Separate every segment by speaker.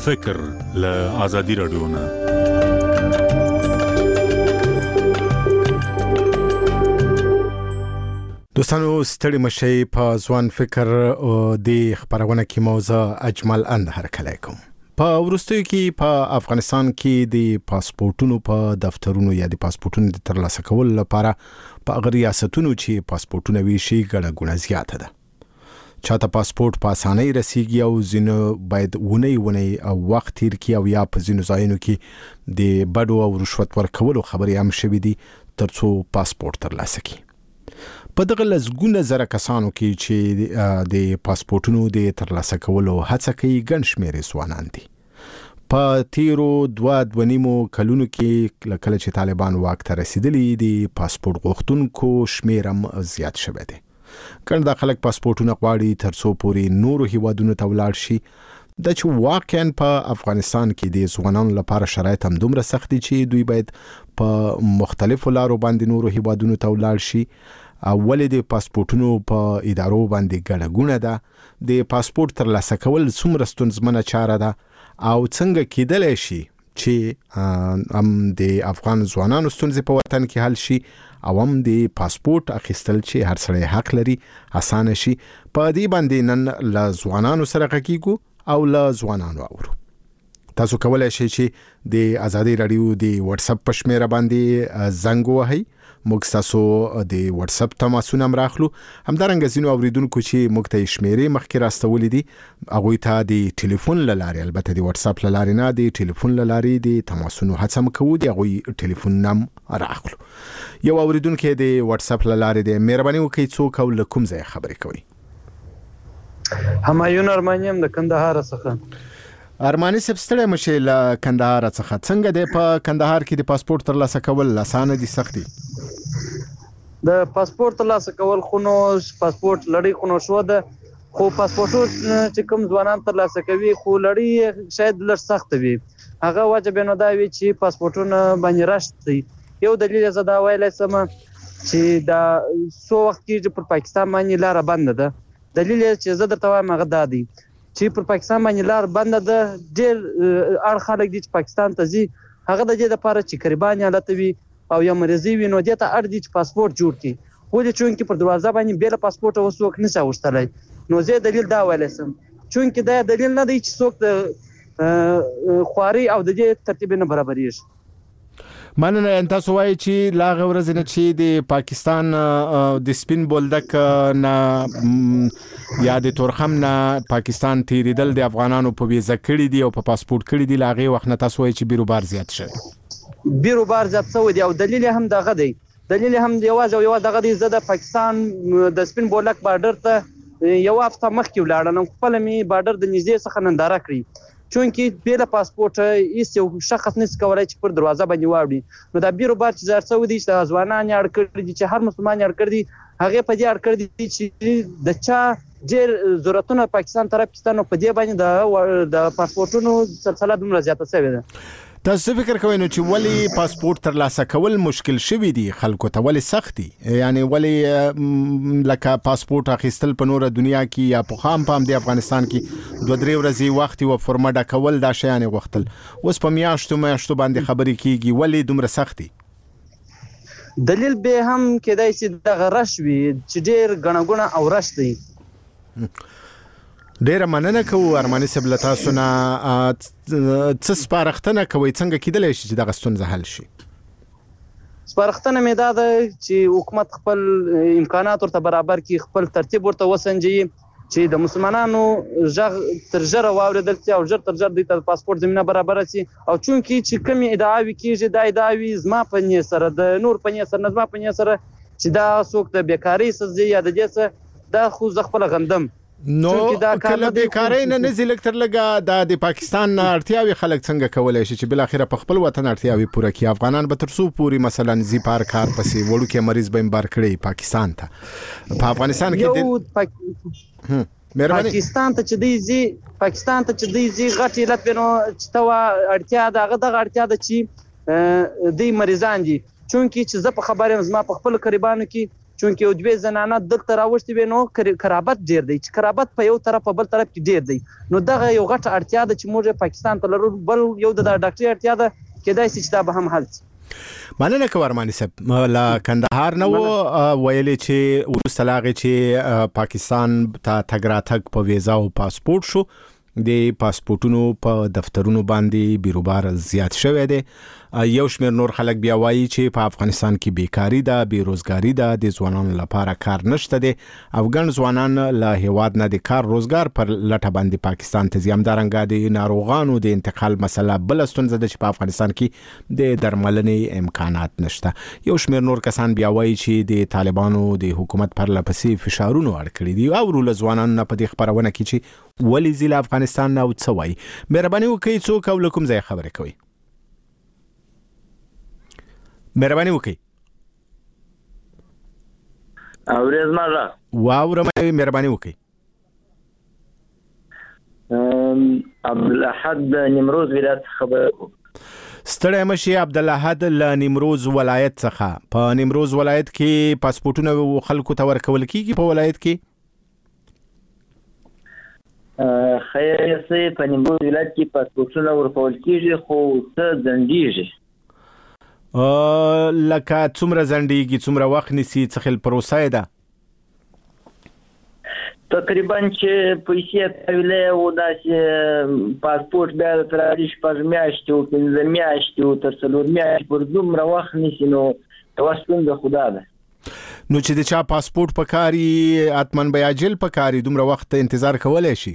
Speaker 1: فکر له آزادي رادیو نه.
Speaker 2: دوستانو ستړي مشي په ځوان فکر د خبرونه کې موضوع اجمل اند هرکلی کوم. په ورستیو کې په افغانستان کې د پاسپورتونو په دفترونو یا د پاسپورتونو د ترلاسه کولو لپاره په ریاستونو چې پاسپورتونه ویشي ګڼه ګوڼه زیاته ده. چاته پاسپورت په اسانۍ رسیږي او ځینو باید ونی او وخت تیر کی او یا په ځینو ځایونو کې د بډو او رشوت ورکولو خبرې هم شوې دي ترڅو پاسپورت ترلاسه کړي. په دغه لږونه زره کسانو کې چې د پاسپورتونو د ترلاسه کولو هڅه کوي ګڼ شمېر ځوانان دي. په تیرو 2.5 کلونو کې کله چې طالبان واک ته رسیدلي دي پاسپورت غوښتونکو شمېر هم زیات شوی دی. کله دا خلک پاسپورتونه غواړي ترڅو پورې نورو هیوادونو ته ولاړ شي. د چې واقعا په افغانستان کې د ځوانانو لپاره شرایط هم دومره سخت دي چې دوی باید په مختلفو لارو باندې نورو هیوادونو ته ولاړ شي. ولې د پاسپورتونو په ادارو باندې ګڼه ګوڼه ده؟ د پاسپورت ترلاسه کول څومره ستونزمنه چاره ده او څنګه کېدلی شي چې هم د افغان ځوانانو ستونزې په وطن کې حل شي او هم د پاسپورت اخیستل چې هر سړی حق لري اسانه شي. په دې باندې نن له ځوانانو سره غږیږو او له ځوانانو اورو. تاسو کولای شئ چې د آزادي رادیو د واتس اپ په شمیره باندې زنګ وهئ. موږ تاسو د واتس اپ تماسونه هم راخلو. همدارنګه ځینو اوریدونکو چې موږ ته شمیرې مخکې راستولې دي هغوی ته د ټلیفون له لارې، البته د واتس اپ له لارې نه، د ټلیفون له لارې د تماسونو هڅه هم کوو، د هغوی ټلیفون هم راخلو. یو اوریدونکو د واتس اپ له لارې د مهرباني وکړئ څوک او له کوم ځای خبرې کوي؟
Speaker 3: همایون ارمانی هم د کندهار څخه.
Speaker 2: ارمانی صاحب ستړی مشي له کندهار څخه. څنګه د په کندهار کې د پاسپورت ترلاسه کول اسانه دي سخت دي؟
Speaker 3: د پاسپورت ترلاسه کول خو نو پاسپورت لړۍ خو نو شو ده، خو پاسپورت چې کوم ځوانان ترلاسه کوي خو لړۍ شاید لږ سخت وي. هغه وجه به نو دا وي چې پاسپورتونه باندې راشي. یو دلیل زه دا ویلی سم چې دا څو وخت کېږي پر پاکستان باندې لاره بنده ده. دلیل چې زه درته وایم هغه دا دی چې پر پاکستان باندې لار بنده ده. ډېر اړ خلک دي چې پاکستان ته ځي، هغه د دې لپاره چې قریبان حالت وي او یا مریضي وي، نو دې ته اړ دي چې پاسپورت جوړ کړي. ولې چونکې پر دروازه باندې بېله پاسپورټه اوس څوک نشي اخیستلی. نو زه دلیل دا ویلی سم چونکې دا دلیل نه دی چې څوک د خواري او د دې ترتیب نه برابرېږي.
Speaker 2: مننه. تاسو وایي چې لا غورځ نه چې د پاکستان د سپین بولدک نه یا د تورخم نه پاکستان تیریدل د افغانانو په ویزه کړي دي او په پاسپورت کړي دي. لاغه وخت نه تاسو وایي چې بیروبار زیات شوی.
Speaker 3: بیروبار زیات شوی دی او دلیل هم دغه دی. دلیل هم دی یوازې دغه دی. زه د پاکستان د سپین بولدک بارډر ته یو هفته مخکې ولاړم. خپل می بارډر د نږدې څخه ننداره کړی چونکې بېله پاسپورټ هیڅ یو شخص نشي کولی چې پر دروازه باندې واوړي. نو دا بیروبار چې زیات شوی دی چې ځوانان یې اړ کړي دي، چې هر مسلمان یې اړ کړي دي، هغې په دې اړ کړي دي چې د چا ډېر ضرورتونه پاکستان طرف کې نو په دې باندې د پاسپورټونو سلسله دومره زیاته شوې ده.
Speaker 2: تاسو فکر کوئ نو چې ولی پاسپورت ترلاسه کول مشکل شوی دی خلکو ته؟ ولی سخت دي؟ یعنی ولی لکه پاسپورت اخیستل په نوره دنیا کې یا په خام د افغانستان کې 2-3 ورځې وخت او فرما ډکول دا شیان غوښتل، اوس په میاشتو باندې خبرې کیږي. ولی دومره سخت دي؟
Speaker 3: دلیل به هم کېدای چې دغه رش وي چې ډېر ګڼه ګوڼه او رش دی.
Speaker 2: ډیره مننه کوو ارمانی صاحب له تاسو نه. څه سپارښتنه کوئ څنګه کېدلی شي چې دغه ستونزه حل شي؟
Speaker 3: سپارښتنه مې دا ده چې حکومت خپل امکانات ورته برابر کړي، خپل ترتیب ورته وسنجي چې د مسلمانانو غږ تر ژره واورېدل شي او ژر تر ژر دوی ته د پاسپورت زمینه برابره شي. او چونکې چې کومې ادعاوې کېږي دا ادعاوې زما په نیت سره، د نور په نیت سره نه، زما په نیت سره چې دا څوک د بیکارۍ څه ځي یا د دې څه، دا خو زه خپله غندم.
Speaker 2: نو کله بیکارۍ نه نزي لکتر لګه د پاکستان اړتیاوي خلک څنګه کولای شي چې بل اخره په خپل وطن اړتیاوي پوره کړي؟ افغانان به تر څو پوری مثلا زی پار کار پسې وړو کې مریض به امبار کړي پاکستان ته. په افغانستان کې
Speaker 3: پاکستان ته چې دی زی غټ علت بنو چې توا اړتیا دغه اړتیا د چې دی مریضان دي. چونکی چې زه په خبرم زما په خپل قریبانو کې چونکه یو دوه زنانه دلته راوښتي وي نو قرابت ډیر دی چې قرابت په یو طرف په بل طرف کې ډیر دی نو دغه یو غټه اړتیا ده چې موږ پاکستان ته لرو بل یو د ډاکټري اړتیا ده کېدای شي چې دا به هم حل شي.
Speaker 2: مننه کوم ارماني صاحب لا کندهار نو ویلې چې وروسته لاغې چې پاکستان ته تګ راتګ په ویزا او پاسپورت شو د پاسپورتونو په دفترونو باندې بیروبار زیات شوی دی. یو شمېر نور خلک بیا وایي چې په افغانستان کې بیکاری ده بیروزګاری ده د ځوانانو لپاره کار نشته دی او ګڼ ځوانان له هیواد نه د کار روزګار پر لټه باندې پاکستان ته ځي. همدارنګه د ناروغانو د انتقال مسله بله ستونزه ده چې په افغانستان کې د درملنې امکانات نشته. یو شمېر نور کسان بیا وایي چې د طالبانو د حکومت پر لپسې فشارونو اړ کړي دي او له ځوانانو نه په دې خبرونه کې چې ولې ځي له افغانستان نه او څه وایي. مهرباني وکړئ څوک او له کوم ځای خبرې کوئ؟ مهرباني وکړئ.
Speaker 4: اورېز ما
Speaker 2: واورم مهرباني وکړئ.
Speaker 4: عبدالاحد نیمروز ولایت خبر
Speaker 2: ستړی مشي عبدالاحد له نیمروز ولایت څخه. په نیمروز ولایت کې پاسپورتونه خلکو ته ورکول کیږي په ولایت کې؟
Speaker 4: خیر سي په نیمروز ولایت کې پاسپورتونه ورکول کیږي خو څه ځنډیږي.
Speaker 2: لکه څومره ځنډیږي څومره وخت نیسي څه خل پروسه ده؟
Speaker 4: تقریبا چې پیسې تحویلې او داسې پاسپورت بیا تر 6 میاشتې او 15 میاشتې او تر 4 میاشتې پر دومره وخت نیسي نو توسل خدا ده.
Speaker 2: نو چې د چا پاسپورت پکاري اتمن بیا جل پکاري دومره وخت انتظار کولای شي؟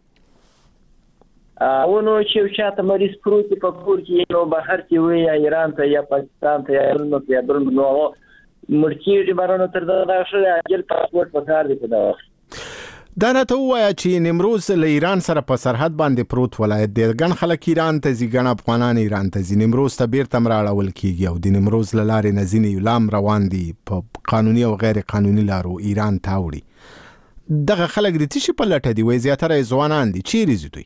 Speaker 4: نو چې چاته مریض پروت په کور کې نو بهر کې وي یا ایران ته یا پاکستان ته یا بل نو مرکیږي بارانو تر دا شوه اجل پاسپورت پکار دی په دا وخت.
Speaker 2: دا راته ووایه چې نیمروز له ایران سره په سرحد باندې پروت ولایت دی. ګڼ خلک ایران ته ځي ګڼ افغانان ایران ته ځي. نیمروز ته بیرته راړول کیږي او د نیمروز له لارې نه ځینې لام روان دي په قانوني او غیر قانوني لارو ایران ته وړي. دغه خلک د څه په لټه دي؟ وایي زیاتره ځوانان دي. چیرې ځي دوی؟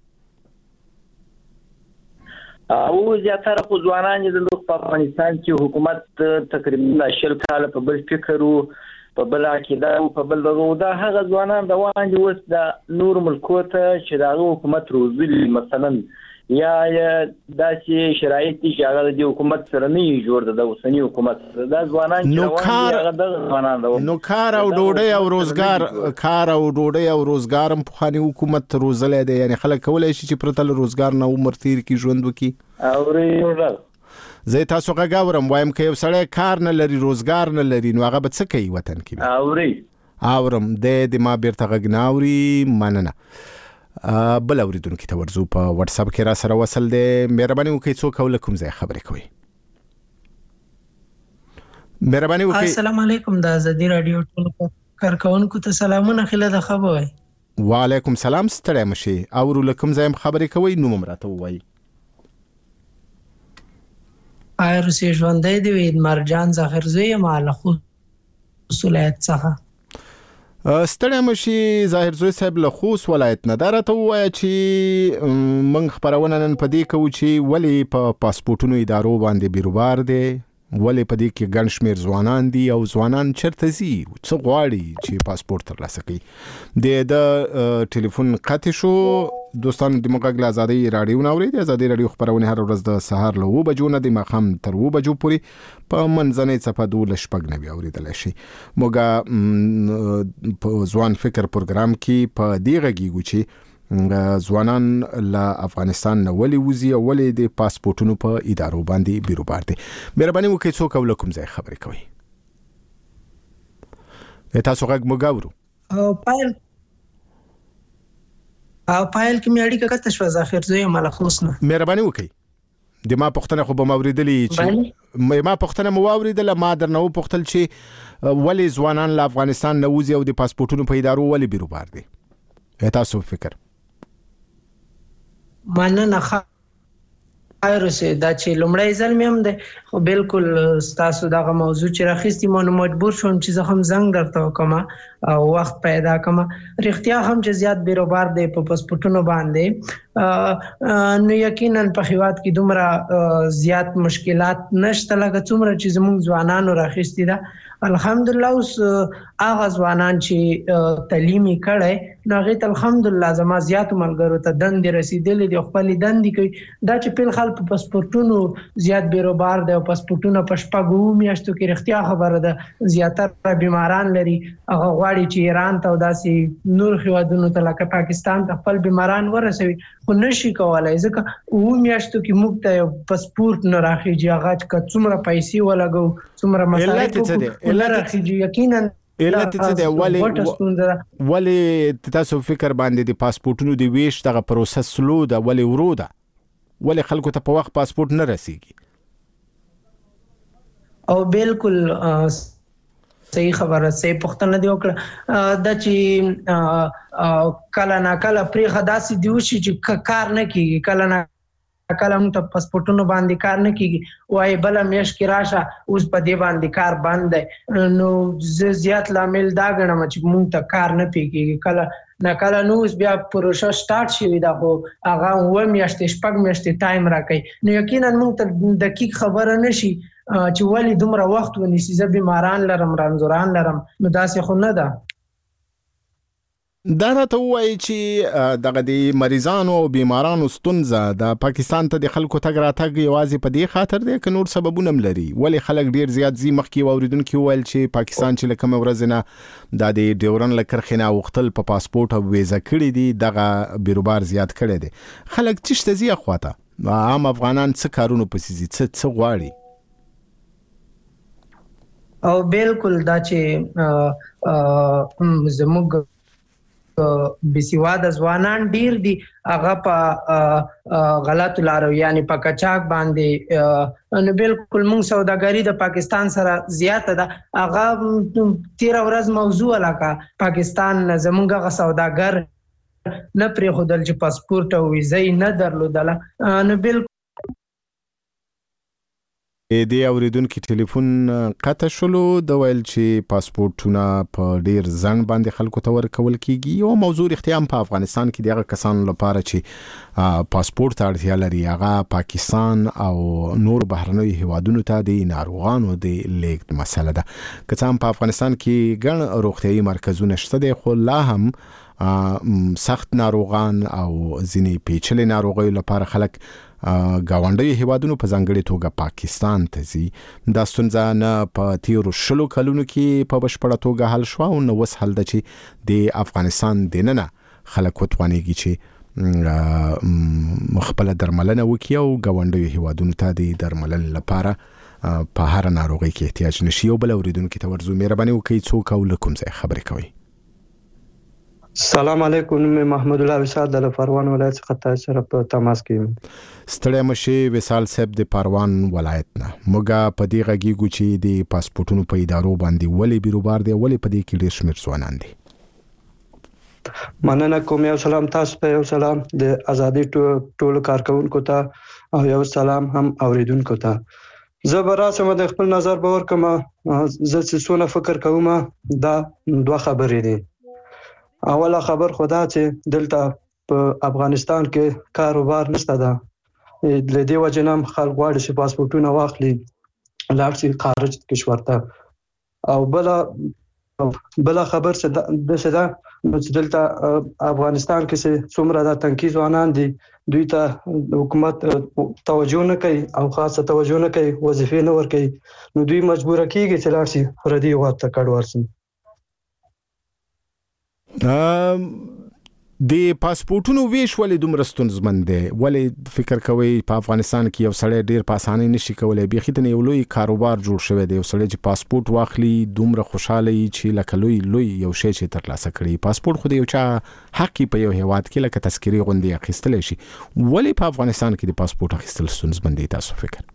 Speaker 4: او زیاتره خو ځوانان دي په افغانستان کې حکومت تقریبا 10 کال په بل فکر او په بل عقیده او په بل دغه دا هغه ځوانان روان دي اوس د نور ملکو ته چې دا حکومت روزلي مثلا یا داسې شرایط دي چې هغه د حکومت سره نه جوړ د اوسنی حکومت دا ځوانان چې روان دي هغه د ځوانان
Speaker 2: نو کار او ډوډۍ او روزګار هم په خاني حکومت روزلې دي. یعنی خلک کولای شي چې پرته له روزګار نه عمر تیر کی ژوند وکي.
Speaker 4: او
Speaker 2: زه تاسو غاورم وایم که یو سړی کار نه لري روزګار نه لري نو هغه به څه کوي وطن کې؟ اورم د ما بیرته غږ نه اوري. مننه. بل اوریدونکو ته ورزو په واتس اپ کې را سره وصل دی. مهرباني وکړئ څوک او کوم ځای خبرې کوي؟ مهرباني وکړئ.
Speaker 5: السلام علیکم د ازادي رادیو ټول کارکونکو ته سلامونه خله د خبر.
Speaker 2: وعلیکم سلام. ستړی مشي او کوم ځای خبرې کوي نو مراته وایي.
Speaker 5: آیر سی ژوندې دی وید مرجان ظاهرزوی مال خو ولایت څخه.
Speaker 2: ستړی مشي ظاهرزوی صاحب له خوست ولایت نه. دا راته ووایه چې موږ خبرونه نن په دې کوو چې ولې په پاسپورتونو ادارو باندې بیروبار دی ولې په دې کې ګڼ شمېر ځوانان دي او ځوانان چېرته ځي څه غواړي چې پاسپورت ترلاسه کړي. د ټلیفون قطع شو. دوستانو د موږ له ازادي رادیو نه اوري. د ازادي رادیو خبرونه هر ورځ د سهار له 9 بجو نه د ماښام تر 9 بجو پورې په منځنۍ صفه 12:09 اوریدل شي. موږ په ځوان فکر پروګرام کې په دې غږیږو چې ځوانان له افغانستان نه ولې وځي او ولې د پاسپورتونو په ادارو باندې بیروبار دي. مهرباني وکړئ څوک او کوم ځای خبرې کوي؟ تاسو غږ مو ګورو.
Speaker 5: پایل کې مې اړیکه کته شو ظاهرزوی مال خوست نه.
Speaker 2: مهرباني وکړئ. د ما پښتنه خو به موریدلې چې ما پښتنه مو اوریدل ما درنه پښتل چې ولې ځوانان له افغانستان نه وځي او د پاسپورتونو په ادارو ولې بیروبار دي؟ تاسو فکر؟
Speaker 5: مننه. خیر سه دا چې لومړی ځل مې هم ده خو بالکل تاسو دغه موضوع چې راخستې مو مجبور شوم چې زه هم زنګ درته وکم او وخت پیدا کړم. رښتیا هم چې زیات بیروبار دی په پاسپورتونو باندې نو یقینا په هیواد کې دومره زیات مشکلات نشته لکه څومره چې زموږ ځوانانو راخستې ده. الحمدلله اوس هغه ځوانان چې تعلیمي کړي نو هغه ته الحمدلله زما زیات ملګرو ته دندې رسیدلې دي خپل دندې کوي دا چې په خپل په پاسپورتونو زیات بیروبار دی او پاسپورتونه په شپږو میاشتو کې رښتیا خبره ده زیاتره بیماران لري هغه غواړي چې ایران ته او داسې نور هیوادونو ته لکه پاکستان ته خپل بیماران ورسوي خو نشي کولای ځکه او میاشتو کې موږ ته یو پاسپورت نه راخیږي هغه چې څومره پیسې ولګو څومره مصارف یقینا
Speaker 2: علت څه دی ولې تاسو فکر باندې د پاسپورتونو د ویش دغه پروسس سلو ده ولې ورو ده ولې خلکو ته په وخت پاسپورت نه رسیږي
Speaker 5: او بالکل صحیح خبره صحیح پوښتنه دی وکړه دا چې کله نه کله پرې خداسي دی وشي چې کار نه کیږي کله نه کله هم ته پاسپورتونو باندې کار نه کیږي وای بل میش کې راشه اوس په دې باندې کار بند دی نو زیات لامل دا غنم چې مونږ ته کار نه پیږي کله نه کله نو اوس بیا پروسه سٹارټ شي دا خو هغه و میاشتې شپږ میاشتې ټایم راکړي نو یقینا مونږ ته دقیق خبره نشي چې ولی دومره وخت ونیسي زه بیماران لرم رنځوران لرم نو داسې خو نه ده
Speaker 2: دا راته وایي چې دغه د مریضانو او بیمارانو ستونزه د پاکستان ته د خلکو تګ راتګ یوازې په دې خاطر دی که نور سببونه هم لري ولې خلک ډیر زیات زی مخکې واوریدونکي وویل چې پاکستان چې له کومه ورځې نه دا د ډیورن له کرښې نه اوښتل په پاسپورټ او ویزه کړي دي دغه بیروبار زیات کړی دی خلک چېرته ځي اخواته عام افغانان څه کارونو پسې ځي څه غواړي
Speaker 5: او بالکل دا چې زموږ بسیواده ځوانان ډیر دي هغه په غلط لارو یعنی په کچاک باندې نو بالکل موږ سوداګری د پاکستان سره زیاته ده هغه 13 ورځ موضوع لکه پاکستان زموږ غ سوداګر نه پرې خودل چې پاسپورت او ویزه نه درلودله نو بالکل
Speaker 2: د اوریدونکو ټلیفون قطع شولو د ویل چې پاسپورتونه په ډیر ځن باندې خلکو ته ورکول کیږي او موضوع اختیام په افغانستان کې دغه کسانو لپاره چې پاسپورت اړتیا لري هغه پاکستان او نور بهرنۍ هیوادونو ته د ناروغانو د لیږد مسله ده که څه هم په افغانستان کې ګڼ روغتیايي مرکزونه شته دي خو لا هم سخت ناروغان او ځینې پیچلې ناروغیو لپاره خلک گاونډي هیوادونو په ځانګړي توګه پاکستان ته ځي دا ستونزه نه په تیرو 10 کلونو کې په بشپړه توګه حل شو او نو وس حل د چې د افغانستان دننه خلک وتوانيږي چې خپل درملنه وکړي او گاونډي هیوادونو ته د درملنې لپاره په هر ناروغي کې احتیاج نشي او بل اوریدونکو ته ورزو مهرباني وکړئ څوک او لکم ځای خبرې کوي
Speaker 6: السلام علیکم محمد الله وسال د پروان ولایت څخه تاسو سره په تماس کې
Speaker 2: ستړی مشي وسال صاحب د پروان ولایت نه موږ په دې غږیږو چې د پاسپورتونو په ادارو باندې ولې بیروبار دی ولې په دې کې ډیر شمیر ځوانان دي
Speaker 6: مننه کوم یو سلام تاسو ته یو سلام د ازادي ټول کارکونکو ته او یو سلام هم اوریدونکو ته زه به راسم د خپل نظر باور کوم زه څه فکر کوم دا دوه خبرې دي اوله خبر خدا چې دلته په افغانستان کې کاروبار نشته ده د دې وجنم خلک غواړي چې پاسپورتونه واخلي لاړ شي خارج کشور ته او بل خبر څه ده چې دلته افغانستان کې څومره د تنکي ځوانان دي دوی ته حکومت توجه نه کوي او خاصه توجه نه کوي وظیفې نه ورکوي نو دوی مجبور کیږي چې لاړ شي فردي وخت کډ ورسي
Speaker 2: د پاسپورتونو ویش ولې دومره ستونزمن دی ولې فکر کوي په افغانستان کې یو سړی ډیر په اسانۍ نشي کولای بیا خېته یو لوی کاروبار جوړ شوی دی یو سړی چې پاسپورت واخلي دومره خوشاله وي چې لکه لوی یو شی چې ترلاسه کړي پاسپورت خو د یو چا حق په یو هیواد کې لکه تذکری غوندي اخیستل شي ولې په افغانستان کې د پاسپورت اخیستل ستونزمن دی تاسو فکر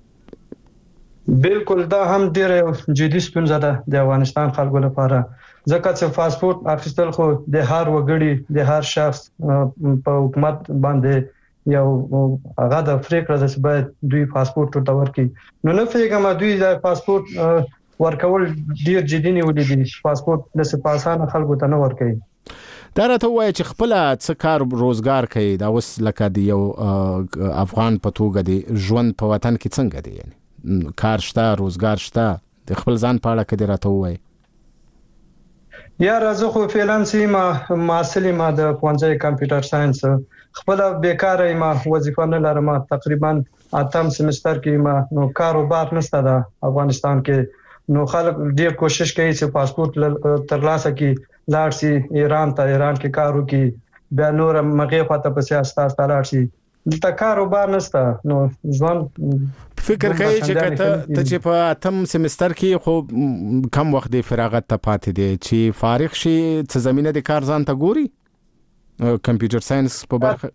Speaker 6: بالکل دا هم ډیره جدي ستونزه ده د افغانستان خلکو لپاره ځکه چې پاسپورت اخیستل خو د هر وګړي د هر شخص په حکومت باندې یو هغه د فریکړه چې باید دوی پاسپورت ورته ورکړي نو نه فکر دوی د پاسپورت ورکول ډیر جدي نیولې دي پاسپورت د سپاسانه خلکو ته نه ورکړي
Speaker 2: دا راته وایي چې خپل څه کار روزګار کوي دا اوس لکه د یو افغان په توګه د ژوند په وطن کې څنګه دی یعنی کار شته روزګار شته د خپل ځان په اړه کې راته وایي.
Speaker 6: یا راځو خو فعلانسي ما محصل ما د پوهنځي کمپیوټر ساينس خپل بیکاره ما وظیفه نه لرم. تقریبا 8م سمستر کې ما نو کاروبار نشته د افغانستان کې. نو خلک ډیر کوشش کوي چې پاسپورت ترلاسه کړي لاړ شي ایران کې کار وکړي بیا نور مغه خواته په سیاست لاړ شي. د کاروبار نشته. نو ځوان
Speaker 2: فکر کوي چې ته چې په 8م سمستر کې خو کم وخت د فراغت ته پاتې دی چې فارغ شي څه زمينه د کار ځان ته ګوري کمپیوټر ساينس په برخه.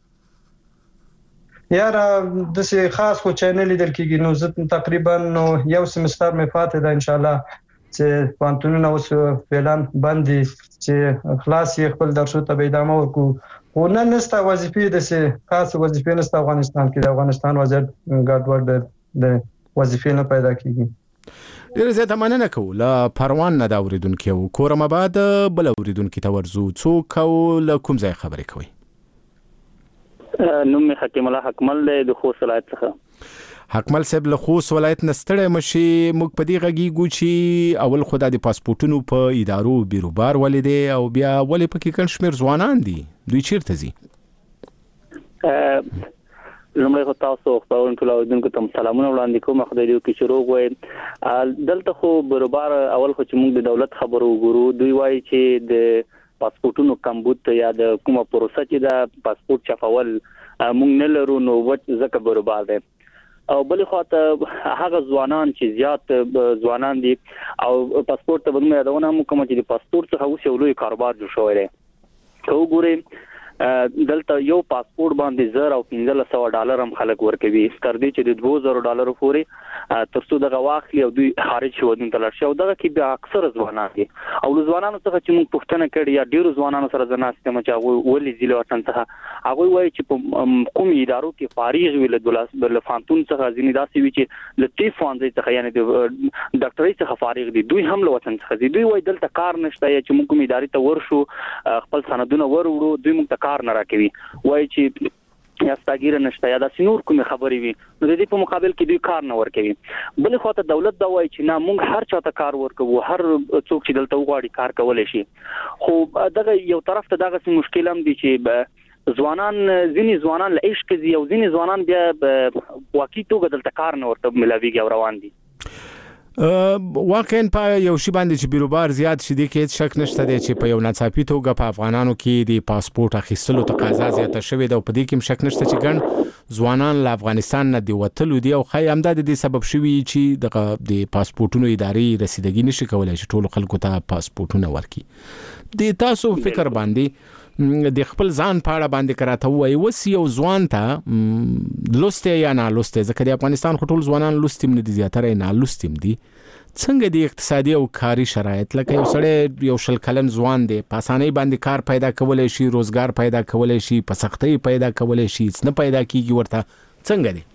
Speaker 6: یاره د څه خاص خو چینل لیدل کېږي. نو زه تقریبا نو یو سمستر مې پاتې ده ان شاء الله چې پانتونونه اوس فعلان باندې چې خلاص یې خپل درسو ته ادامه ورکو. ونه نسته وظیفې د څه خاص وظیفې نسته افغانستان کې. د افغانستان وضعیت ګډوډ د وظیفې نه پیدا کیږي.
Speaker 2: ډیر زیاته مننه کوم له پروان نه دا اوریدونکو او کورم آباد بل اوریدونکو ته ورزو څوک او له کوم ځای خبرې کوي؟
Speaker 7: نوم حکیم الله حکمل د خوست ولایت څخه.
Speaker 2: حکمل صاحب له خوست ولایت نستړی مشي موږ په دې غږیږو چې اول خدای د پاسپورتونو په ادارو بیروبار ولیدي او بیا ولې پکې کل شمیر ځوانان دي دوی چیرته زی؟
Speaker 7: لمړی خو تاسو خپل ټول اوریدونکو ته سلامونه وړاندې کوم. خدای دې وکړي چې روغ وي. دلته خو بیروبار اول خو چې موږ د دولت خبرو وګورو دوی وایي چې د پاسپورتونو کمبود یا د کومه پروسه چې د پاسپورت چفول موږ نه لرو نو ځکه بیروبار دی. او بل خواته هغه ځوانان چې زیات ځوانان دي او پاسپورت ته باندې یادونه مو کوم چې د پاسپورت څخه اوس یو لوی کاروبار جوړ شوی دی. وګورئ دلته یو پاسپورت باندې $1,000 او $1,500 هم خلک ورکوي تر دې چې د $2,000 پورې ترڅو دغه واخلي او دوی خارج شودون تل شي. او دغه کې بیا اکثر ځوانان دي او ځوانانو څخه چې موږ پوښتنه کړې یا ډیرو ځوانانو سره ځنه سیستم چې هغه ولې ځله وطن څخه هغه وایي چې په کوم ادارو کې فارغ ویل د فانتون څخه ځینې داسې وی چې د تی فانځي څخه یعنی د ډاکټرۍ څخه فارغ دي دوی هم له وطن څخه دي. دوی وایي دلته کار نشته چې موږ کوم ادارې ته ورشو خپل سندونه وروړو دوی موږ ته کار نه راکوي. وایي چې یا ستاګیر نشته یا د سينور کوم خبرې وي نو د دې په مقابل کې دوی کار نه ورکوي. بل خواته دولت دا وایي چې نه موږ هر چاته کار ورکوو هر څوک چې دلته وغواړي کار کولای شي. خو دغه یو طرف ته دغه مشکل هم دي چې ځوانان ځینې ځوانان له عشق دي او ځینې ځوانان بیا واقعي توګه دلته کار نه ورته ملاويږي او روان دي.
Speaker 2: واقعا په یو شی باندې چې بیروبار زیات شي د کې شک نشته دی چې په یو ناڅاپي توګه په افغانانو کې د پاسپورت اخیستلو تقاضا زیاته شوې ده او په دې کې شک نشته چې ګڼ ځوانان له افغانستان نه دی وتلو دي او خای همدا د دې سبب شوی چې د پاسپورتونو ادارې رسیدګي نشي کولای چې ټول خلکو ته پاسپورتونه ورکړي. د تاسو فکر باندې د خپل ځان په اړه باندې کراته وای وسی یو ځوان ته لسته یا نه لسته ځکه د افغانستان خټول ځوانان لستیم نه دي زیاتره نه لستیم دي څنګه د اقتصادي او کاري شرایط لکه یو سړی یو شل کلن ځوان دی په اسانۍ باندې کار پیدا کولای شي روزګار پیدا کولای شي په سختۍ پیدا کولای شي څه نه پیدا کیږي ورته څنګه دی؟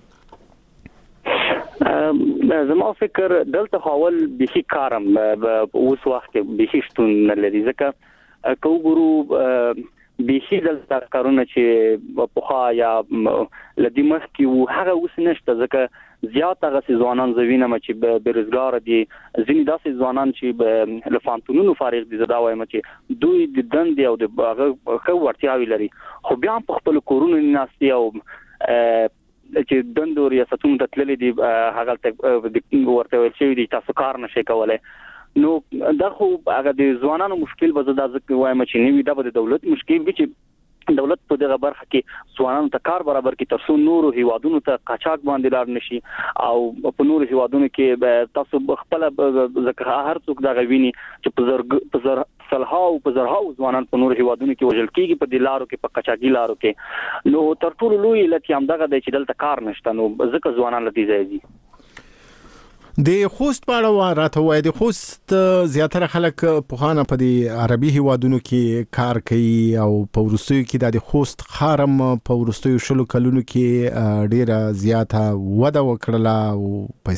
Speaker 7: زما فکر دلته حواله به کارم اوس وخت به شتون نه لري ځکه کوګورو به دلته کارونه چې په خا یا لدی مخ کې هغه اوس نشته ځکه زیات هغه ځوانان زوینه چې بیروزګار دي ځینې داسې ځوانان چې لفانتونونو فارغ دي زدا وایم چې دوی د دند او د خو ورتیاوی لري خو بیا په خپل کورونو ناستي او چې دندو ریاستونو ته تللي دي هغه ورته ویل شوی دي تاسو کار نشئ کولای. نو دا خو هغه د ځوانانو مشکل به زدا ځکه وایم چې نیوی دا به د دولت مشکل وي چې دولت په دغه برخه کې ځوانانو ته کار برابر کړي ترڅو نورو هیوادونو ته قاچاق باندې لار نشي او په نورو هیوادونو کې تاسو خپل ځکه هر څوک دا غویني چې په زرهاو ځوانان په نورو هیوادونو کې وژل کیږي په دلارو کې په قاچاقي لارو کې نو تر ټولو لوی لکه هم دغه د چې دلته کار نشته نو ځکه ځوانان لدی ځي.
Speaker 2: د خوست په اړه راته وای د خوست زیاتره خلک په خانه په د عربي هیوادونو کې کار کوي او په ورستیو کې د خوست خارم په ورستیو شلو کلونو کې ډیره زیاته وده وکړه او په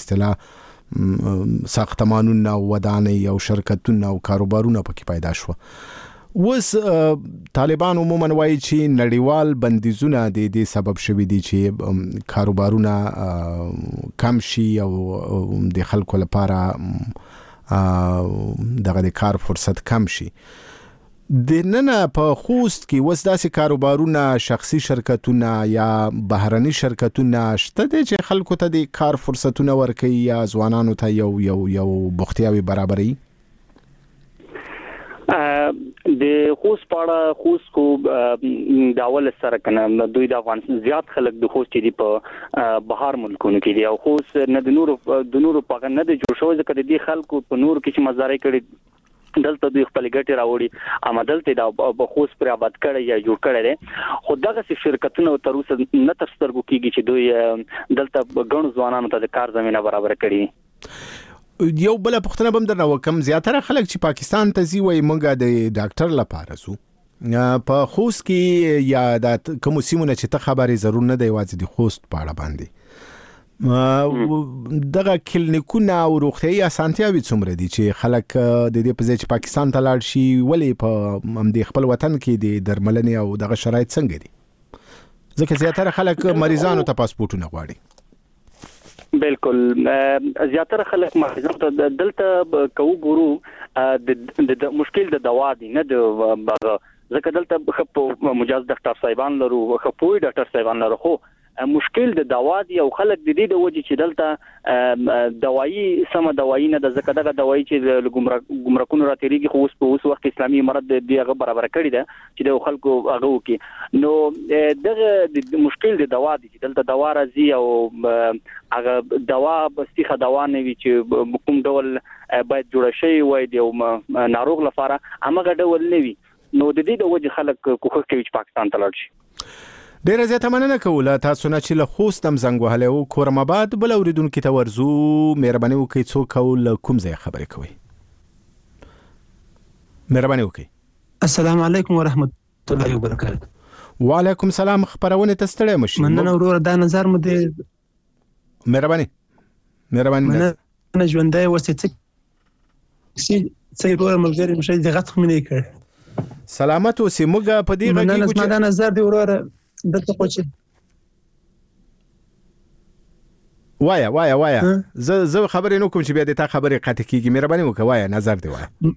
Speaker 2: اصطلاح ساختمانونه ودانۍ او شرکتونه او کاروبارونه پکې پیدا شو. وس طالبان عموما وایي چې نړیوال بندیزونه د دې سبب شوي دي چې کاروبارونه کم شي او د خلکو لپاره دغه د کار فرصت کم شي. د نن په خوست کې وس داسې کاروبارونه شخصي شرکتونه یا بهرني شرکتونه شته دي چې خلکو ته د کار فرصتونه ورکوي یا ځوانانو ته یو بوختیاوي برابري؟
Speaker 7: د خوست پاړه خوست کو د اول سره کنه دوی د افغانستان زیات خلک د خوست دي په بهر ملکونو کې دي او خوست نه د نورو په نه د جوړ شوی ځکه د دې خلکو په نور کې چې مزارې کړي دلته دوی خپل ګټه راوړي اما دلته د خوست پر آباد کړي یا جوړ کړي دي خو دغه شرکتونه تر اوسه نه تر سترګو کېږي چې دوی دلته ګڼ ځوانانو ته د کار زمينه برابر کړي.
Speaker 2: یو بل پښتنه بم درنه وکم زیاتره خلک چې پاکستان ته ځي وای مونږه د ډاکټر لپاره سو په خوست کې یا د کوم سیمونه چې ته خبرې ضرور نه دی واځي د خوست پاړه باندې دغه کلینیکونه او روغتیايي اسانتیاوي څومره دي چې خلک د دې په ځای چې پاکستان ته لاړ شي ولې په هم د خپل وطن کې د درملنې او دغه شرایط څنګه دي ځکه زیاتره خلک مریضانو ته پاسپورتونه غواړي؟
Speaker 7: بالکل زیاتره خلک مریضانو ته دلته کو ګورو د مشکل د دوا دي نه د ځکه دلته خپ مجاز ډاکټر صاحبان لرو خپوي ډاکټر صاحبان لرو خو مشکل د دوا دی او خلک د دې د وجې چې دلته دوايي سم دوايي نه د زکه دغه دوايي چې د ګمرکونو راتېریږي خو اوس وخت اسلامي امارت دی هغه برابر کړی ده چې د خلکو هغه وکي نو دغه مشکل د دوا دی چې دلته دوا راځي او هغه دوا بستيخه دوا نه وي چې کوم ډول باید جوړ شي وای دی او ناروغ لپاره هغه ډول نه وي نو د دې د وجې خلک کوخه کوي چې پاکستان ته لاړ شي.
Speaker 2: ډیره زیاته مننه کوله تاسو نه چې له خوست هم زنګ وهلی او کورم آباد بل اوریدونکو ته ورزو مهرباني وکړئ څوک او له کوم ځای خبرې کوئ؟ مهرباني وکړئ.
Speaker 8: السلام علیکم ورحمت الله وبرکاته.
Speaker 2: وعلیکم السلام. خبرونه ته ستړی مشي.
Speaker 8: مننه ورور دا نظر مو دی
Speaker 2: مهرباني
Speaker 8: مننه ژوندۍ وسې څه ورور ملګری مشه دې غټ خو مې کړ.
Speaker 2: سلامت اوسې. موږ په دې غږیږو
Speaker 8: چې دا نظر دی ورور دلته کوچ
Speaker 2: وایا زه خبرې نو کوم چې بیا د تا خبرې قطع کیږي. مهرباني وکړه وایا نظر دی وایا.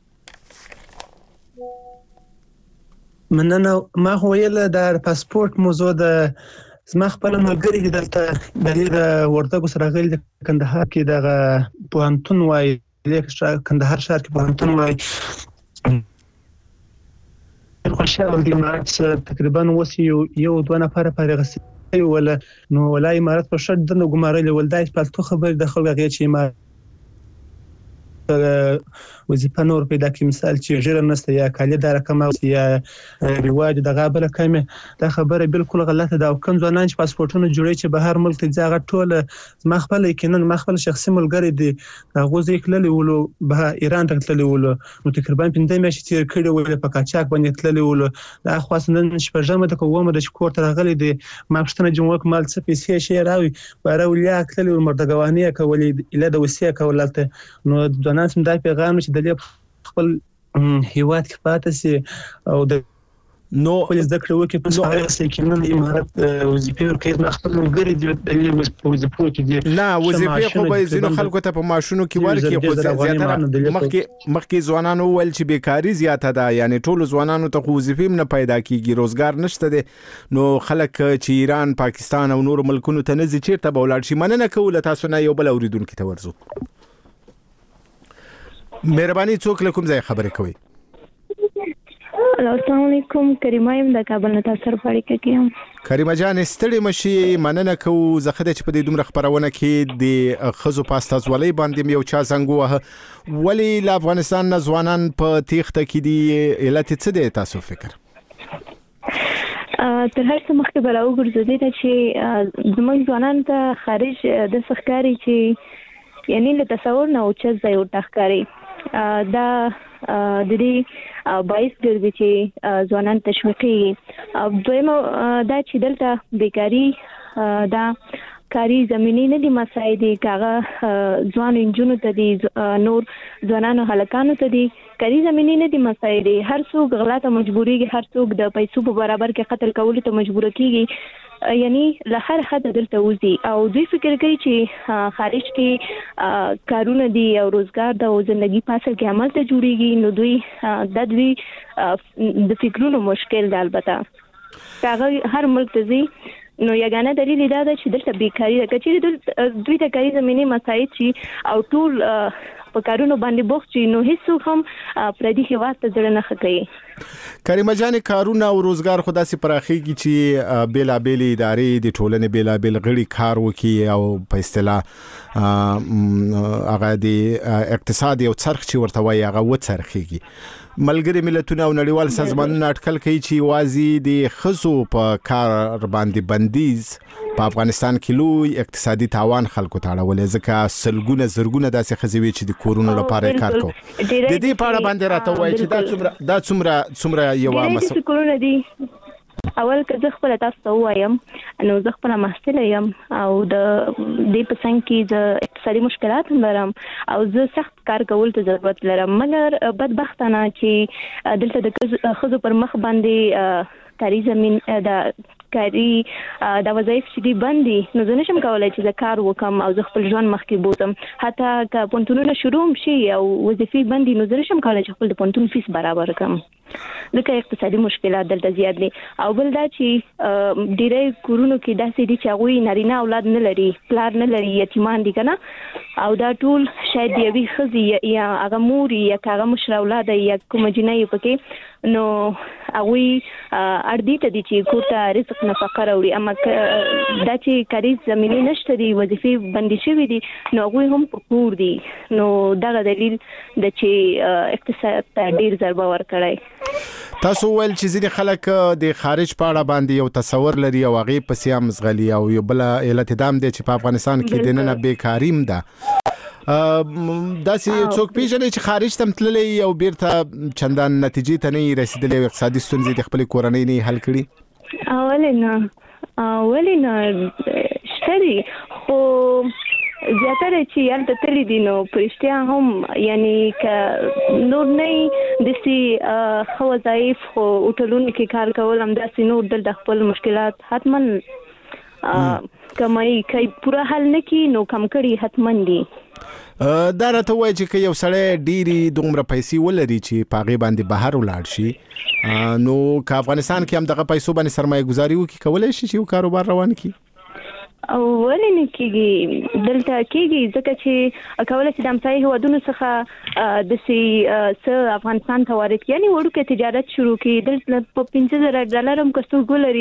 Speaker 8: مننه. ما خو ویل د پاسپورت موضوع د زما خپل ملګری دلته د ورتګو سره غل د کندهار کې د پوهنتون وای کندهار شهر کې پوهنتون وای خوشاله دي چې تقریبا وسی یو دوه نفر پارغسي ولا نو ولا امارات په شرط د ګمارلې ولدای په تو خبر د خلک غي چې ما وظیفه نور پیدا کی مثال چې ژر نسته یا کالی دار کما یا رواج د غابل کمه دا خبره بالکل غلطه ده او کوم ځوانان چې پاسپورتونه جوړي چې بهر ملک ته ځای ټول مخبل کینن مخبل شخصي ملګری دي هغه ځکه للی ولو به ایران ته تللی ولو نو تقریبا 15 میاشتې تیر کړي ول په کاچاک باندې تللی ولو دا خاصنن شپږمه د کومه د شکور تر غلي دي ما پښتنه جمهوریت مال څه پیسې شي راوي بارولیا تللی مردګوانی کولې اله د وسیه کولته نو ځوانان سم دا پیغام چې د خپل هیواد کې پاتې سي او د
Speaker 2: نو
Speaker 8: خپل ذکر وکي په څیر سي کې نن امارات وظیفه ورکړي خپل ګری دي د وظیفه کې دي
Speaker 2: نه وظیفه خو به زینو خلکو ته په ماشونو کې ورکي خو زیاتره مخکې ځوانانو ول چې بیکاری زیاته ده یعنی ټول ځوانانو ته وظیفه نه پیدا کیږي روزګار نشته دي نو خلک چې ایران پاکستان او نور ملکونو ته نه ځي چیرته به ولاړ شي. مننه کوله تاسو نه یو بل اوریدونکو ته ورزو. مهرباني څوک له کوم ځای خبرې کوي؟
Speaker 9: السلام علیکم. کریمه یم د کابل نه تاسو سره اړیکه کوم.
Speaker 2: کریمه جان ستړي مشي. مننه کوو زه خدای چې په دې دومره خبرونه کې د خزو پاستازولۍ باندې یو چا زنګ وه ولی له افغانستان نه ځوانان په تیښته کې دي علت څه دی تاسو فکر؟
Speaker 9: تر هر څه مخکې به راوګرځو دې ته چې زموږ ځوانان ته خارج د ښکاري چې یعنی له تصور نه اوچت ځای ورته ښکاري دا د دې باعث ګرځي چې ځوانان تشویقي دویمه دا چې دلته بیکاری دا کاری زمینی نه دي مساعد دي کاغه ځوان انجونو ته دي نور ځوانانو هلکانو ته دي کاری زمینی نه دي مساعد دي هر څوک غلا ته مجبوريږي هر څوک د پیسو په برابر کې قتل کولو ته مجبور کیږي یعنی له هر حد دلته وځي او دوی فکر کوي چې خارج کې کارونه دي او روزګار د ژوندۍ په اصل کې عمل ته جوړيږي نو دوی د دوی د فکرونو مشکل دی البته هغه هر ملک ته ځي نو یګانه دلیل دا ده چې دلته بیکاری ده چې دوی ته کاری زمینی مساعد شي او ټول په کارونو باندې بوخت شي نو هیڅ هم پردي هیواد ته ځړنه خکې
Speaker 2: کریمه جان کارونه او روزګار خدا سي پراخيږي چې بیلا بیل ادارې د ټولنې بیلا بیل غړي کار وکي او په اصطلاح هغه د اقتصادي او څرخ چې ورته وایي هغه وڅرخيږي ملګری ملتونه او نړیوال سازمانونه اټکل کوي چې وازي د خزو په کار باندې بندیز په افغانستان کې لوی اقتصادي تاوان خلکو ته اړولې ځکه سلګونه زرګونه داسې خزوي چې د کورونو لپاره کار کوي د دې په اړه باندې راته وایي چې دا څومره یو مسله
Speaker 9: کورونه دي اول که زه خپل تاسو ته وایم نو زه خپل محصل یم او د دې په څنګه کې د اقتصادي مشکلات لرم او زه سخت کار کول ته ضرورت لرم مګر بدبختانه چې دلته د خزو پر مخ باندې کاری زمين د کاری د وظایف چې دی باندې نو زه نشم کولای چې زه کار وکم او زه خپل ژوند مخکې بوزم حتی که پونتونونه شروع شي او وظیفې باندې نو زه نشم کولای چې خپل د پونتون فیس برابر کړم لکه اقتصادي مشکلات دلته زیات دي او بل دا چې ډیری کورونو کې داسې دي چې هغه نارینه اولاد نه لري پلار نه لري یتیمان دي کنه او دا ټول شاید یوي خزي یا هغه مور یا هغه مشر اولاد یا کوم جنۍ پکې نو هغه اړدي ته دي چې کوته رزق نفقه راوړي اما دا چې کاری زمینی نشته دي وظیفې بندي شوی دي نو هغه هم په کور دي نو دا دلیل د چې اقتصاد ته ډیر ضربه ورکړای
Speaker 2: تاسو ول چې ځینې خلک د خارج په اړه باندې یو تصور لري او هغه په سیام مزغلي او یو بل علت دام دي چې په افغانستان کې د نن بیکاریم ده داسې څوک پیژنې چې خارج تم تللی او بیرته چندان نتیجې ته نه رسیدلې او اقتصادي ستونزې د خپل کورنۍ نه حل کړي ولې شتري خو زیاتره چې یالته تللی دي نو پرشتیا هم یعنی ک نور نه د سي خو ضعیف خو ټولون کې کار کول هم داسې نور د خپل مشکلات حتما کمای کوي پورا حل نه کی نو کم کړي حتما دي دا راته وایي چې یو سړی ډيري دومره پیسې ولري چې پاغي باندې بهر ولاړ شي نو که افغانستان کې هم دغه پیسو باندې سرمایه گذاري وکړي کولای شي چې یو کاروبار روان کړي
Speaker 9: او ولې نه کېږي دلته کېږي ځکه چې کولای شي د همسایه هیوادونو څخه د سي افغانستان ته وارد یعنی وړوکی تجارت شروع کړي دلته په $15,000 هم کستو ګولري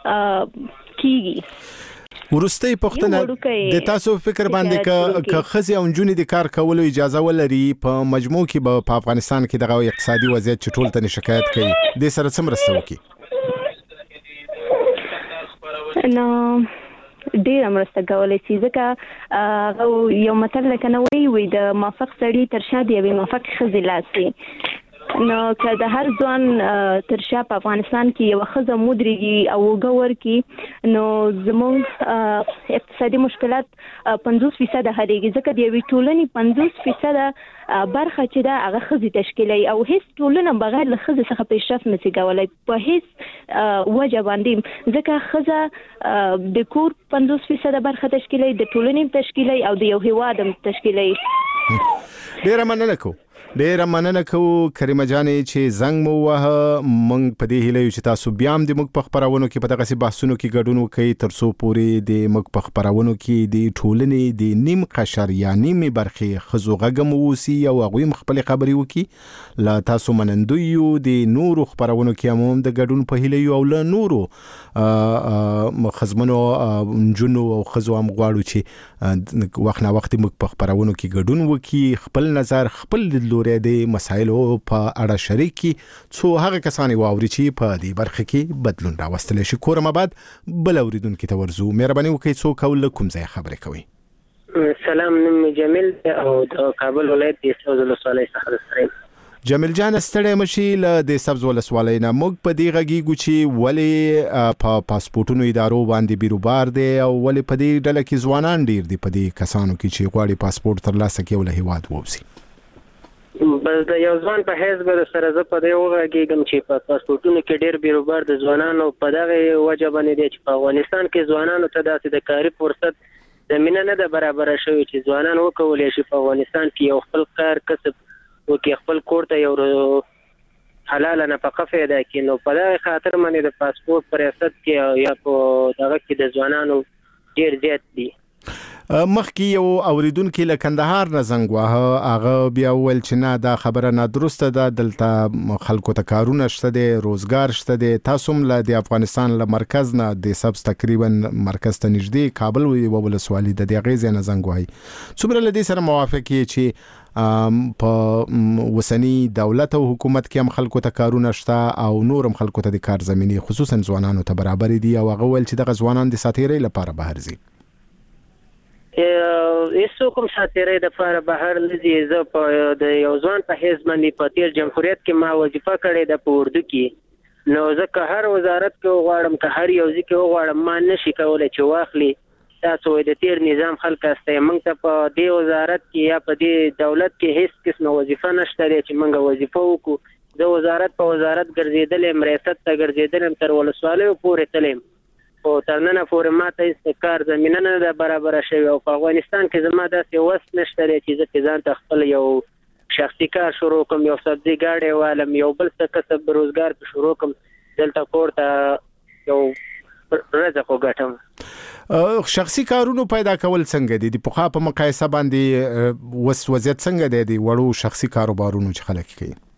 Speaker 9: کېږي
Speaker 2: ورسته پښتنه د تاسو فکر باندې ک خزي او جنونی د کار کولو اجازه ولري په مجموع کې په افغانستان کې دغه اقتصادي وضعیت چټول ته شکایت کوي د سره څومره وکي
Speaker 9: نو ډیر مرسته کولای شي ځکه یو متل کنه وی د موافق سړی تر شا دی موافق خزي لاسي نو که د هر ځوان تر شا په افغانستان کې یو خزه مودريږي او وګور کې نو زموږ اقتصادي مشکلات 50% هليږي ځکه د یوې ټولنې 50% برخه چې دا هغه خزي تشکیلي او هیڅ ټولنه بغیر له خزي څخه پیشرفت نشي کولای په هیڅ وجه باندې ځکه خزه د کور 50% برخه تشکیلي د ټولنې تشکیلي او د یو هیواد تشکیلي
Speaker 2: ډیر مننه کوو کریمه جانې چې زنګ مو وه مونږ په دې هیله یو چې تاسو بیا هم د موږ په خبرونو کې په دغه سي بحثونو کې ګډون وکړئ ترڅو پورې د موږ په خبرونو کې د ټولنې د نیم قشر یا نیمه برخه خزو غږم ووسی او هغه خپل خبري وکړي لا تاسو منندوی د نورو خبرونو کې هم د ګډون په هیله یو له نورو خزمنو جنو او خزو هم غواړو چې وخت نه وخت موږ په خبرونو کې ګډون وکړي خپل نظر خپل لوري د مسایلو په اړه شریکي څو هغه کسانی واوري چې په دې برخه کې بدلون راوستل شي کورم بعد بل اوریدونکو ته ورزو مهرباني وکړئ څو کول کوم ځای خبرې کوي
Speaker 10: سلام نوم جمیل او د کابل ولایت د سوزل صالح څخه سره
Speaker 2: جمیل جان ستړی مشي له د سبز ولسوالۍ نه موږ په دې غږیږو چې ولې په پاسپورټونو ادارو باندې بیروبار دی او ولې په دې ډله کې ځوانان ډیر دي په دې کسانو کې چې غواړي پاسپورټ ترلاسه کړي ول هیواد ووسي.
Speaker 10: بس د یو ځوان په حیث به سره زه په دې وغږیږم چې په پاسپورټونو کې ډیر بیروبار د ځوانانو په دغه وجه باندې دی چې په افغانستان کې ځوانانو ته داسې د کاري فرصت زمينه نه ده برابر شوی چې ځوانان وکولای شي په افغانستان کې یو خپل کار کسب وکړي خپل کور ته یو حلاله نفقه پیدا کړي. نو په دغه خاطر باندې د پاسپورت پر ریاست کې یا په دغه کې د ځوانانو ډیر زیات دي.
Speaker 2: مخکې یو اوریدونکو له کندهار نه زنګ واه هغه بیا ول چې نه دا خبره نه درسته ده دلته خلکو ته کارونه شته دي روزګار شته دي تاسو هم له افغانستان له مرکز نه د سبز تقریبا مرکز ته نږدې کابل ولسوالۍ د دې غیزه نه زنګ وای څومره له دې سره موافق یې چې په وسنی دولت او حکومت کې هم خلکو ته کارونه شته او نورم خلکو ته د کار زميني خصوصا ځوانانو ته برابر دي او هغه ول چې د ځوانان د ساتيري لپاره بهر زی
Speaker 10: ایسو کوم ساتيري د لپاره بهر لزي زه په د یو ځوان په حزب باندې په تیر جمهوریت کې ما وظیفه کړې د پوردو کې نو ځکه هر وزارت کې غواړم که هر یو ځکه غواړم ما نشي کولای چې واخلي تاسو د تیر نظام خلک استه موږ ته په دې وزارت کې یا په دې دولت کې هیڅ قسمه وظیفه نشته چې موږ وظیفه وکړو د وزارت په وزارت ګرځیدل ریاست ته ګرځیدل تر ولسوالۍ پورې تلم او تر نن پورې ماته استکار زمينه نه برابر شوی او په افغانستان کې زما داسې وس نشته چې ځان ته خپل یو شخصي کار شروع کوم یو سبزي ګاډي والم یو بل څه کسب روزګار په شروع کوم دلته کوړه یو رزق وګټم.
Speaker 2: شخصي کارونو پیدا کول څنګه دي په خاطر مقایسه باندې وضعیت څنګه دی وړو شخصي کاروبارونو چې خلک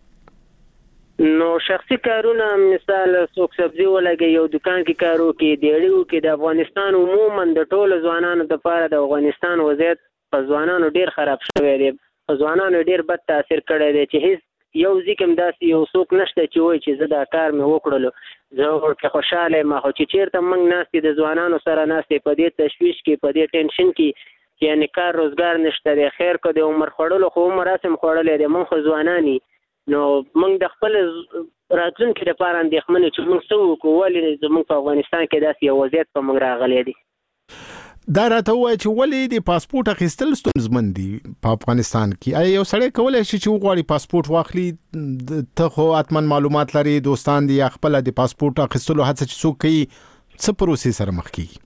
Speaker 2: کوي
Speaker 10: نو شخصي کارونه مثال سوق سبزي ولګي یو دکان کې کارو کې دیړیو کې د افغانستان عموما د ټولو ځوانانو لپاره د افغانستان وضعیت په ځوانانو ډیر خراب شوی دی په ځوانانو ډیر بد تاثیر کړی دی چې هیڅ یو ځکم داسې یو څوک نشته چې وایي چې زه دا کار مې وکړلو زه ورته خوشاله ما خو چې چیرته موږ ناستې د ځوانانو سره ناستې په دې تشویش کې په دې ټینشن کې یعنی کار روزګار نشته دی خیر که د عمر خوړلو خو عمر اسم خوړلی دی موږ خو ځوانانی نو موږ د خپل راتلونکي لپاره اندېښمن چې موږ څه وکړو ولې زموږ په افغانستان کې داسې یو وضعیت په موږ راغلی دی.
Speaker 2: دا راته وایي چې ولې د پاسپورت اخیستل ستونزمن دي په افغانستان کې یو سړی کولای شي چې وغواړي پاسپورت واخلي ته خو حتما معلومات لري دوستان دي یا خپل د پاسپورت اخیستلو هڅه چې څوک کوي څه پروسې سره مخ کیږي.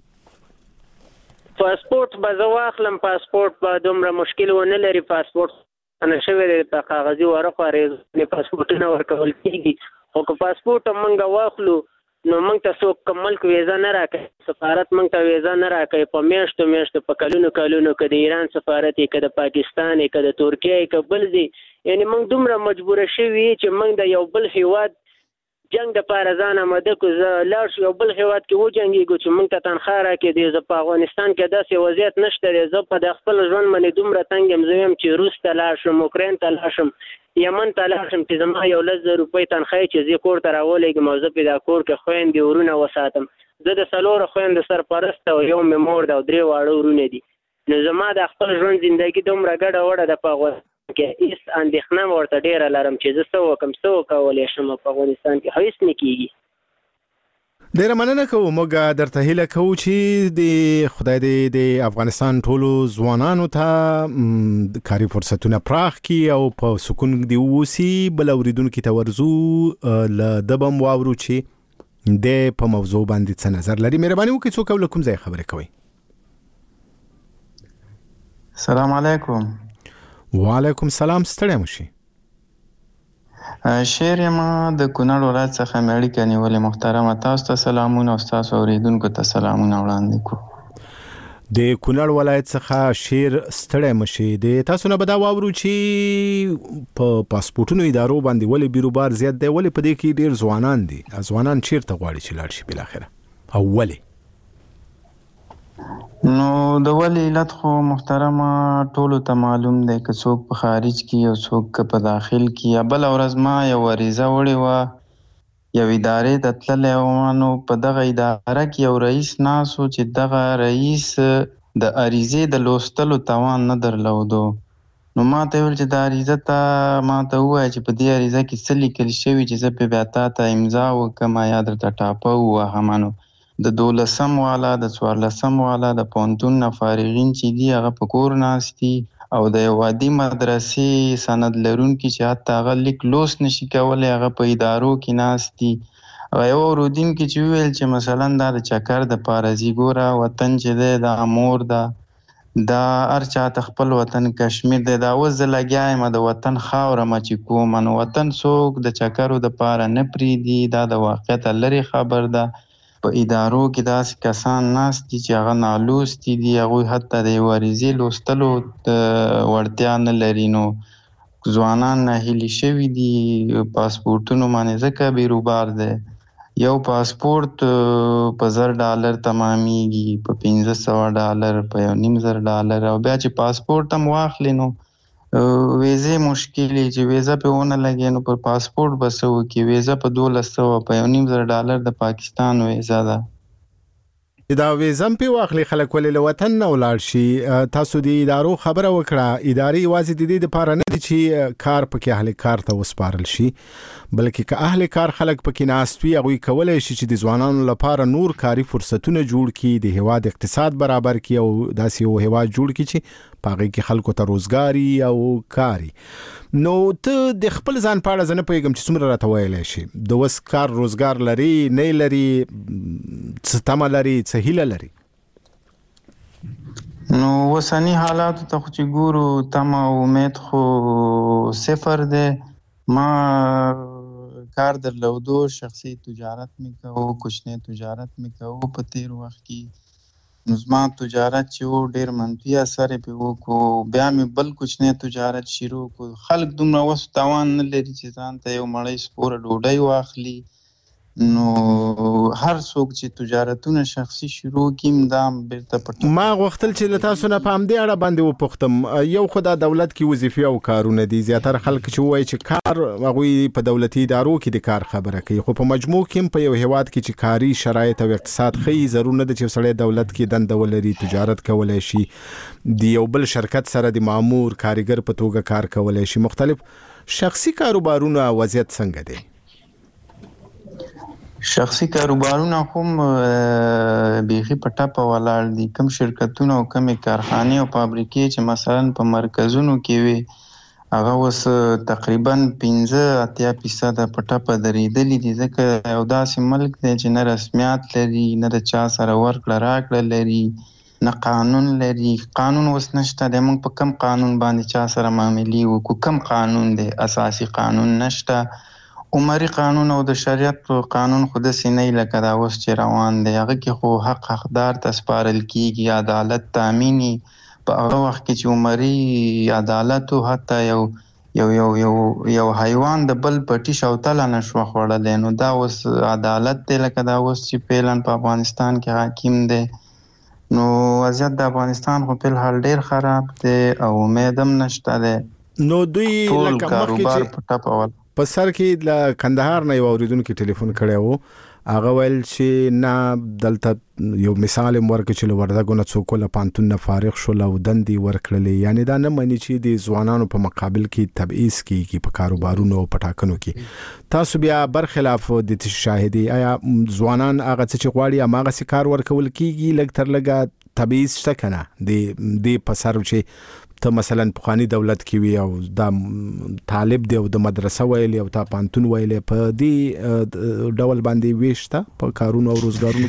Speaker 10: پاسپورت به زه واخلم پاسپورت به دومره مشکل ونه لري پاسپورت انا شوی دی په کاغذي ورقو باندې پاسپورتونه ورکول کیږي خو که پاسپورت موږ واخلو نو موږ ته څوک ملک ویزا نه راکړي سفارت موږ ته ویزا نه راکړي په میاشتو په کلونو که د ایران سفارت که د پاکستان که د ترکیه که بل ځای یعنی موږ دومره مجبوره شوي چې موږ د یو بل هیواد جنگ د پاره ځان آماده کو زه لاړ شو یو بل هیواد کې وجنګیږو چې موږ ته تنخواه راکړي دی زه په افغانستان کې داسې وضعیت نشته دی زه په خپل ژوند باندې دومره تنګ یم زه یم چې روس ته لاړ شم اوکراین ته لاړ شم یمن ته لاړ شم چې زما 1,00,000 روپۍ تنخواه چې زه کور ته راولېږم او زه په دا کور کې خویندې ورونه وساتم زه د 4 خویندو سرپرست او یو مې مور ده او 3 واړه ورونه دي نو زما د خپل ژوند زندګي دومره ګډه وړه ده په افغانستان کې هیڅ اندېښنه ورته ډېره لرم چې زه څه وکولی شم په افغانستان کې هیڅ نه کېږي.
Speaker 2: ډیره مننه کوم موږ درته هیله کوو چې د خدای دې د افغانستان ټولو ځوانانو ته کاري فرصتونه پراخ کړي او په سکون دی اوسي بل اوریدونکو ته ورزو ل دبم واورو چې د په موضوع باندې څه نظر لري مهرباني وکړئ څوک ول کوم ځای خبرې کوي.
Speaker 11: السلام علیکم.
Speaker 2: وعلیکم السلام ستړی مشي.
Speaker 11: شعر ما د کونړ ولایت څخه مې اړیکه نیولې محترمه تاسو ته سلامونه او تاسو اوریدونکو ته سلامونه وړاندې کوم.
Speaker 2: د کونړ ولایت څخه شعر ستړی مشي د تاسو نه بدا واورو چې په پاسپورتونو ادارو باندې ولې بیروبار زیات دی ولې په دې کې ډیر ځوانان دي ځوانان چیرته غواړي چې لاړ شي بل اخره او ولې
Speaker 11: نو د ولې علت خو محترمه ټولو ته معلوم دی که څوک په خارج کې او څوک په داخل کې یا بل ورځ ما یو عریضه وړې وه یو ادارې ته تللی وم نو په دغه اداره کې یو رئیس ناست و چې دغه رئیس د عریضې د لوستلو توان نه درلودو نو ما ته ویل چې دا عریضه ته ما ته ووایه چې په دې عریضه کې څه لیکل شوي چې زه پرې بیا تا ته امضا وکړم یا درته ټاپه ووهمه. نو د 12 والا د 14 والا د پوهنتون نه فارغین چې دي هغه په کور ناست دي او د یو عادي مدرسې سند لرونکي چې حتی هغه لیک لوست نشي کولی هغه په ادارو کې ناست دي. هغه یو اورودونکي چې وویل چې مثلا دا د چکر دپاره ځي، ګوره وطن چې دی دا مور ده، دا هر چاته خپل وطن کشمیر دی. دا اوس زه لګیا یم د وطن خاوره مه چې کومه، نو وطن څوک د چکرو دپاره نه پرېږدي. دا د واقعیت لرې خبر ده. په ادارو کې داسې کسان ناست دي چې هغه نالوستي دي، هغوی حتی د یو عریضې لوستلو وړتیا نه لري. نو ځوانان ناهیلي شوي دي پاسپورټونو باندې ځکه بیروبار دی. یو پاسپورت په $1000 تمامیږي، په $1500، په $1500 او بیا چې پاسپورت هم واخلي نو ویزې مشکلې چې ویزه پې ونه لګي نو پر پاسپورت به څه وکړي. ویزه په $1200 په $1500 د پاکستان ویزه ده.
Speaker 2: دا ویزه هم پې واخلي خلک ولې له وطن نه ولاړ شي. تاسو د ادارو خبره وکړه، ادارې یوازې د دې دپاره نه دي چې کار پکې اهل کار ته وسپارل شي، بلکې که اهل کار خلک پکې ناست وي هغوی کولی شي چې د ځوانانو لپاره نور کاري فرصتونه جوړ کړي، د هیواد اقتصاد برابر کړي او داسې یو هیواد جوړ کړي چې په هغې کې خلکو ته روزګاري او کاري. نو ته د خپل ځان په اړه زه نه پوهېږم چې څومره راته ویلی شي، د اوس کار روزګار لري نه لري، څه تمه لري، څه هیله لري؟
Speaker 11: نو اوسني حالاتو ته خو چې ګورو تمه او امید خو صفر دی. ما کار درلودو، شخصي تجارت مې کوو، کوچنی تجارت مې کوو په تیر وخت کې. نو زما تجارت چې و ډېر منفي اثر یې پرې وکړو. بیا مې بل کوچنی تجارت شروع کړو. خلک دومره اوس توان نه لري چې ځان ته یو مړۍ سپوره ډوډۍ واخلي. نو هر څوک چې تجارتونه شخصي شروع کړي دا بیرته پټ.
Speaker 2: ما غوښتل چې له تاسو نه په همدې اړه باندې وپوښتم. یو خو دا دولت کې وظیفې او کارونه دي، زیاتره خلک چې ووایي چې کار هغوی په دولتي ادارو کې د کار خبره کوي، خو په مجموع کې هم په یو هیواد کې چې کاري شرایط او اقتصاد ښیي ضرور نه ده چې سړی دولت کې دنده ولري، تجارت کولی شي، د یو بل شرکت سره د مامور کارګر په توګه کار کولی شي. مختلف شخصي کاروبارونه وضعیت څنګه دی؟
Speaker 11: شخصي کاروبارونه هم بیخي په ټپه ولاړ دي. کم شرکتونه او کمې کارخانې او فابریکې چې مثلا په مرکزونو کې وي هغه اوس تقریبا 15-80% په ټپه درېدلي دي، ځکه یو داسې ملک دی چې نه رسمیات لري، نه د چا سره ورکړه راکړه لري، نه قانون لري. قانون اوس نشته دی. موږ په کم قانون باندې چا سره معاملې وکړو؟ کم قانون دی؟ اساسي قانون نشته. عمري قانون او د شریعت قانون خو داسې نه لکه دا اوس چې روان دی. هغه کې خو حق حقدار ته سپارل کېږي، عدالت تامیني. په هغه وخت کې چې عمري عدالت حتی یو حیوان د بل پټي شوتله نشوه خوړلی، نو دا اوس عدالت دی لکه دا اوس چې فعلا په افغانستان کې حاکم دی. نو وضعیت د افغانستان خو فلحال ډېر خراب دی او امید هم نشته دی.
Speaker 2: نو دوی
Speaker 11: ټول
Speaker 2: لکه
Speaker 11: کاروبار
Speaker 2: مخکې
Speaker 11: په ټپه ول.
Speaker 2: په سر کې له کندهار نه یو اوریدونکي ټلیفون کړی و، هغه ویل چې نه دلته یو مثال یې ورکړ چې له وردګو نه څوک له پوهنتون نه فارغ شول او دندې ورکړلې. یعنې دا نه مني چې د ځوانانو په مقابل کې تبعیض کېږي په کاروبارونو او په ټاکنو کې. تاسو بیا برخلاف د شاهدي، آیا ځوانان هغه څه چې غواړي هماغسې کار ورکول کېږي؟ لږ تر لږه تبعیض شته که نه د په سر چې ته مثلا پخوانی دولت کې وي او دا طالب دی او د مدرسه ویلې او تا پوهنتون ویلې، په دې ډول باندې ویشته په کارونو او روزګارونو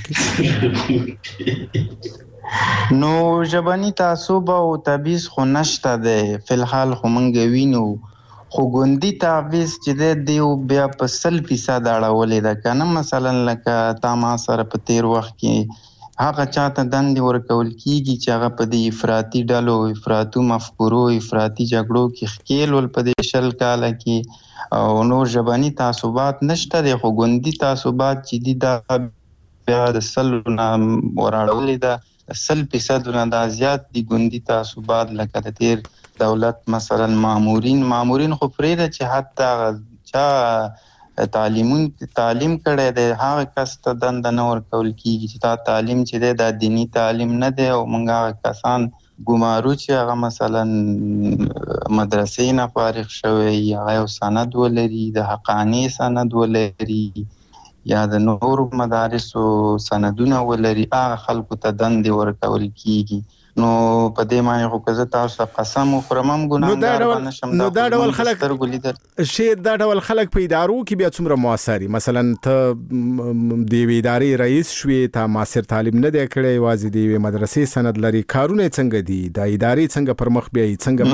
Speaker 2: کې؟
Speaker 11: نو ژبني تعصب او تبعیض خو نشته دی فلحال، خو موږ وینو. خو ګوندي تعویض چې دی بیا په 100% اړولې ده که نه. مثلا لکه تا ما سره په تیر وخت کې هغه چاته دندې ورکول کېږي چې هغه په دې افراطي ډلو، افراطي مفکورو، افراطي جګړو کې ښکېل ول په دې 20 کاله کې، او نور ژبني تعصبات نشته دی. خو ګوندي تعصبات چې دي دا بیا د 100 نه وراړولې ده، 100% نه دا زیات دي ګوندي تعصبات. لکه د تیر دولت مثلا مامورین خو پرېږده چې حتی چا تعلیم کړی دی هغه کس ته دنده نه ورکول کېږي چې دا تعلیم چې دی دا دیني تعلیم نه دی، او موږ هغه کسان ګمارو چې هغه مثلا مدرسې نه فارغ شوی هغه یو سند ولري د حقاني سند ولري یا د نورو مدارسو سندونه ولري هغه خلکو ته دندې ورکول کیږي نو په دې معنی خو که زه تاسو ته قسم وخورم هم ګناهګار به نشم
Speaker 2: نو دا ډول خلک
Speaker 11: سترګو لیدل
Speaker 2: شي دا ډول خلک په ادارو کې بیا څومره موثري مثلا ته د یوې ادارې رئیس شوې ته معاصر تعلیم نه دی کړی یوازې د یوې مدرسې سند لري کارونه څنګه دي د ادارې څنګه پر مخ بیایي څنګه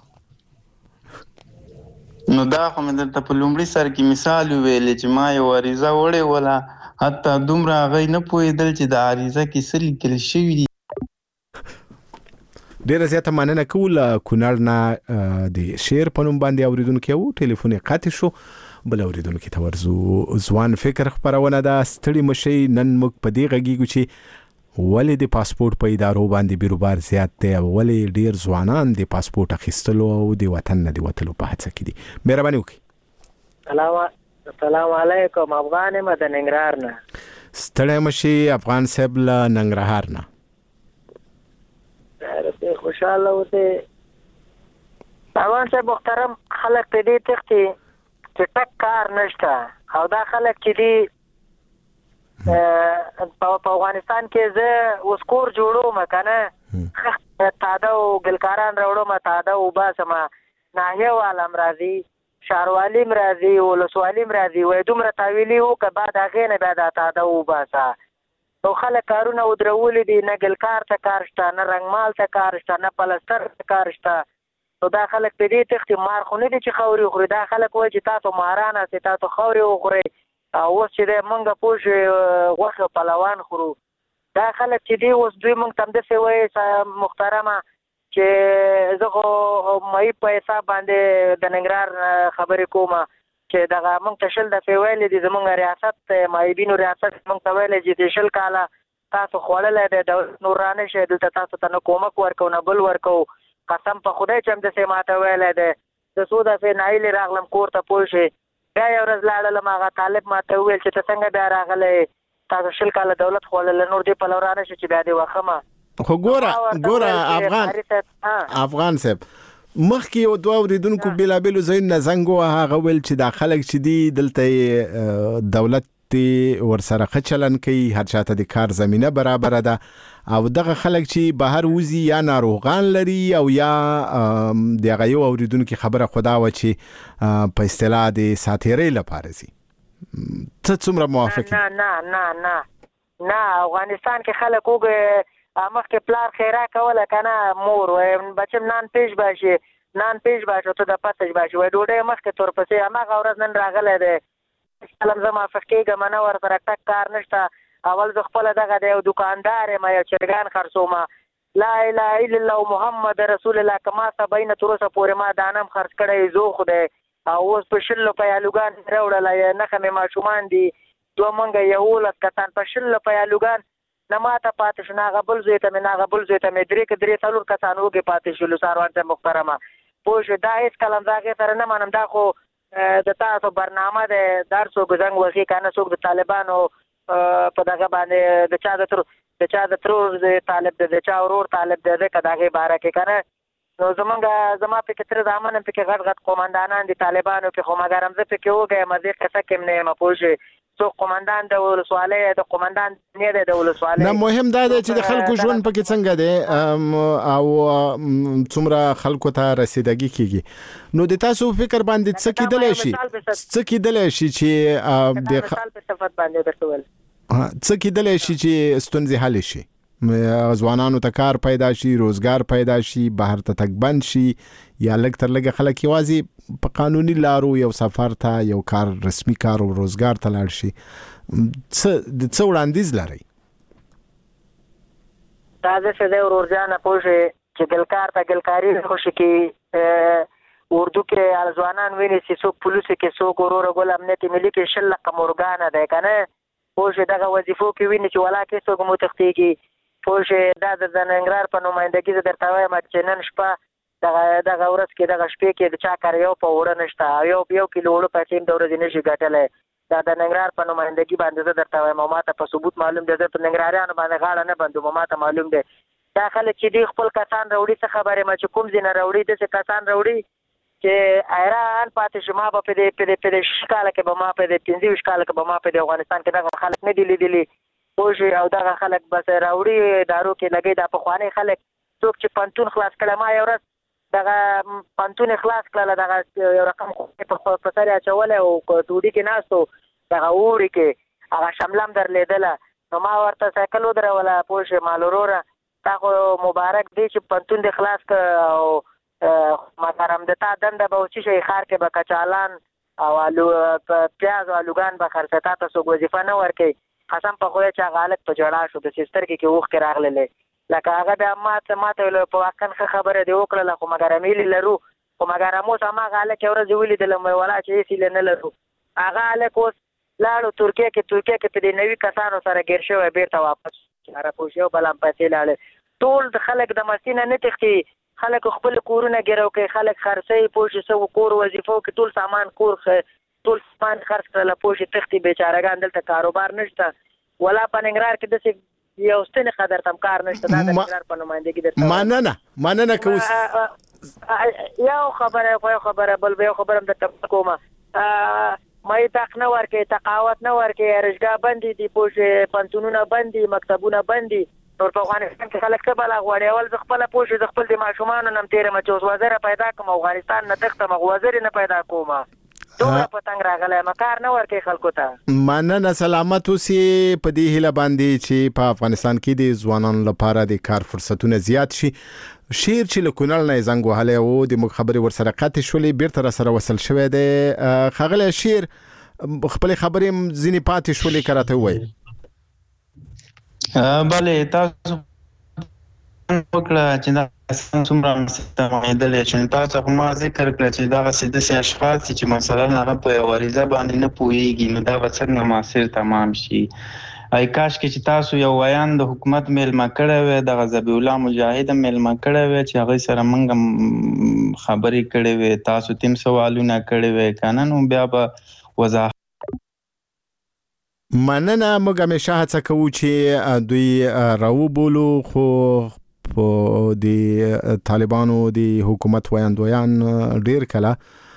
Speaker 11: نو دا خو مې درته په لومړي سر کې مثال وویلې چې ما یو عریضه وړې وله حتی دومره هغوی نه پوهېدل چې د عریضه کې څه لیکل شوي دي.
Speaker 2: ډیره زیاته مننه کوو له کونړ نه د شعر په نوم باندې اورېدونکی وو ټلیفون یې قطع شو بل اورېدونکي ته ورځو. ځوان فکر خپرونه ده ستړي مشئ نن موږ په دې غږیږو چې ولې د پاسپورت په ادارو باندې بیروبار زیات دی او ولې ډیر ځوانان د پاسپورت اخیستلو او د وطن نه د وتلو په هڅه کې دي. مهرباني وکړئ.
Speaker 12: السلام علیکم افغان یم د ننګرهار نه.
Speaker 2: ستړي مشئ افغان صاحب له ننګرهار نه.
Speaker 12: خوشاله وته افغان صاحب محترم خلک په دې تختي چې ټک کار نشته او دا خلک چې دي په افغانستان کې زه اوس کور جوړوم کنه تاده او ګلکاران راوړم تاده او باسم ناحیه والم راځي شاروالیم راځي ولسوالیم راځي وای دومره تاویلی وو که بعد هغې نه بیا دا تاده او باسه نو خلک کارونه ودرولي دي نه ګلکار ته کار شته نه رنګمال ته کار شته نه پلستر ته کار شته نو دا خلک په دې تختې مار خو نه دي چې خاورې وخوري دا خلک وایي چې تاسو ماران هستئ تاسو خاورې وخورئ او اوس چې دی موږ پوه شوې غوښې پلوان خورو دا خلک چې دي اوس دوی موږ ته همداسې وایي محترمه چې زه خو مایي په حساب باندې د ننګرهار خبرې کوم چې دغه موږ ته 10 دفعې ویلې دي زموږ ریاست مایبینو ریاست موږ ته ویلې چې د 10 کاله تاسو خوړلی دی دولت نور رانه شئ دلته تاسو ته نه کومک ورکو نه بل ورکو قسم په خدای چې همداسې ماته ویلی دی زه څو دفعې نایلې راغلم کور ته پوه شئ بیا یو ورځ لاړلم هغه طالب ماته وویل چې ته څنګه بیا راغلی تاسو 10 کاله دولت خوړلی نور دې پلو رانه شي چې بیا دې وخمه
Speaker 2: خو ګوره افغان صاحب مخکې یو دوه اوریدونکو بیلابیلو ځایونو زنګ وواهه هغه ویل چې دا خلک چې دي دلته دولت ورسره ښه چلن کوي هر چاته د کار زمینه برابره ده او دغه خلک چې بهر وځي یا ناروغان لري او یا د هغه یو اوریدونکي خبره خدا و چې په اصطلاح د ساتیرۍ لپاره ځي ته څومره موافق
Speaker 12: نه افغانستان کې خلک وګ مخکې پلار خیره کوله کنه مور بچم نان پیش باشي ته د پسج باشي وای ډوډۍ مخکې تور پسې هماغه ورځ نن راغلی دی سلام زه موافق کېږم نه ورسره ټک کار نشته اول زه خپله دغه د یو دوکاندار یم یو چرګان خرڅوم لا اله الا الله محمد رسول الله که ما سبا نه تر اوسه پورې ما دانم خرڅ کړی زو خدای او اوس په 10 روپۍ الوګان راوړلی نښه مې ماشومان دي دوه منګه 11 کسان په 10 روپۍ الوګان نه ماته پاتې شو نه هغه بل زوی ته مې 3 څلور کسان وږي پاتې شولو ساروان ته محترمه پوه شو دا هېڅ کله د هغې سره نه منم دا خو د تاسو برنامه دی دا هر څوک زنګ وهي که نه څوک د طالبانو په دغه باندې د چا د ترور طالب دی د چا ورور طالب دی ځکه د هغې باره کې که نه نو زما پکې تره زامن هم پکې غټ غټ قومندانان دي طالبانو کې خو مګر هم زه پکې وږی یم دې قصه کې هم نه یم پوه شوې څوک قومندان د ولسوالۍ د قومندان نه دی د ولسوالۍ
Speaker 2: نه مهم دا دی چې د خلکو ژوند پکې څنګه دی او څومره خلکو ته رسیدګي کیږي نو د تاسو فکر باندې څه کېدلی شي چې ستونزې حل شي ځوانانو ته کار پیدا شي روزګار پیدا شي بهر ته تګ بند شي یا لږ تر لږه خلک یوازې په قانوني لارو یو سفر ته یو کار رسمي کار او روزګار ته لاړ شي څه وړاندیز لرئ
Speaker 12: دا داسې دی ورورجانه پوه شئ چې ګلکار ته ګلکاري خوشي کې اردو کې ځوانان ویني چې څوک پولیسو کې څوک وروره ګل امنیت ملي کې 10 لکه مورګانه دی که نه پوه شئ دغه وظیفو کې ویني چې ولا کې څوک مو تښتېږي پوه شئ دا د ننګرهار په نمایندګي زه درته وایم چې نن شپه دغه ورځ کې دغه شپې کې د چا کار یو په وړه نشته یو کیلو وړه پیسې هم د ورځې نشي ګټلی دا د ننګرهار په نمایندګي باندې زه درته وایم او ما ته په ثبوت معلوم دی زه په ننګرهاریانو باندې غاړه نه بندوم ما ته معلوم دی دا خلک چې دی خپل کسان راوړي څه خبره ما چې کوم ځای نه راوړي داسې کسان راوړي چې حیران پاتې شو. ما به په دې شکاله کې به ما په دې 25 کال کې به ما په افغانستان کې دغه خلک نه دي لیدلي پوه او دغه خلک بس راوړي دارو کې لګي دا پخواني خلک څوک چې پنتون خلاص کړه. ما یو ورځ دغه پنتون خلاص کړل دغه یو رقم په سر اچولې او ټوډي کې ناستو دغه وړي کې هغه شملم درلیدله نو ما ورته سایکل ودروله پوه مال وروره تا خو مبارک دی چې پنتون دې خلاص کړ او مګرم د تا دنده به چې شي خار کې به کچالان او آلو پیاز او آلوګان به خرڅه تا ته څوک وظیفه نه ورکوي. قسم په خدای چې هغه هلک په جړا شو د سترګې کې اوښکې راغللې لکه هغه بیا ماته په واقعا ښه خبره دې وکړله خو مګرم هیلې لرو خو مګرم اوس هماغه هلک یو ورځ ولیدلم ولا چې هېڅ هیلې نه لرو. هغه هلک اوس لاړو ترکیه کې په دې نوي کسانو سره ګیر شوی بېرته واپس هره پوه شو بل هم پیسې لاړې. ټول د خلک د مستي نه تښتي خلک خپل کورونه ګیرو کوي خلک خرڅوي پوه شي څه کور وظیفو کې ټول سامان ټول سامان خرڅ کړله پوه شي تښتي بیچارهګان دلته کاروبار نشته ولا په ننګرهار کې داسې یو ستنې قدر تم کار نشته دا د ننګرهار په نمایندګي درته
Speaker 2: مننه که
Speaker 12: یو خبره بل به یو خبره هم درته کومه مې تاق نه ورکوي تقاوت نه ورکوي رشګاه بندې دي پوه شي پنتونونه بند دي مکتبونه بند دي نور په افغانستان کې خلک څه بلا غواړي اول زه خپله پوه شي زه خپل د ماشومانو نه م تېرم چې اوس وزره پیدا کړم افغانستان نه تښتم وزرې نه پیدا کوم دومره په تنګ راغلی یم کار نه ورکوي خلکو ته.
Speaker 2: مننه سلامت اوسې په دې هیله باندې چې په افغانستان کې د ځوانانو لپاره د کار فرصتونه زیات شي. شیر چې له کونړ نه زنګ وهلی و د موږ خبرې ورسره قطع شولې بیرته راسره وصل شوی دی. ښاغلی شیر خپلې خبرې ځینې پاتې شولې که راته ووایي.
Speaker 11: بله تاسو وکړه چې دا څومره مستمعیدلی چې تاسو خو ما ذکر کړه چې دغسې داسې اشخاص چې مثلا هغه په یو عریضه باندې نه پوهېږي نو دا به څنګه معاصر تمام شي. ای کاش کې چې تاسو یو ویان د حکومت میلمه کړی وی دغه ذبیح الله مجاهد میلمه کړی وی چې هغوی سره موږ خبرې کړې وی تاسو تیم سوالونه کړی وی که نه نو بیا به وضاحت.
Speaker 2: مننه موږ همیشه هڅه کوو چې دوی راوبولو خو په د طالبانو د حکومت ویاندویان ډیر کله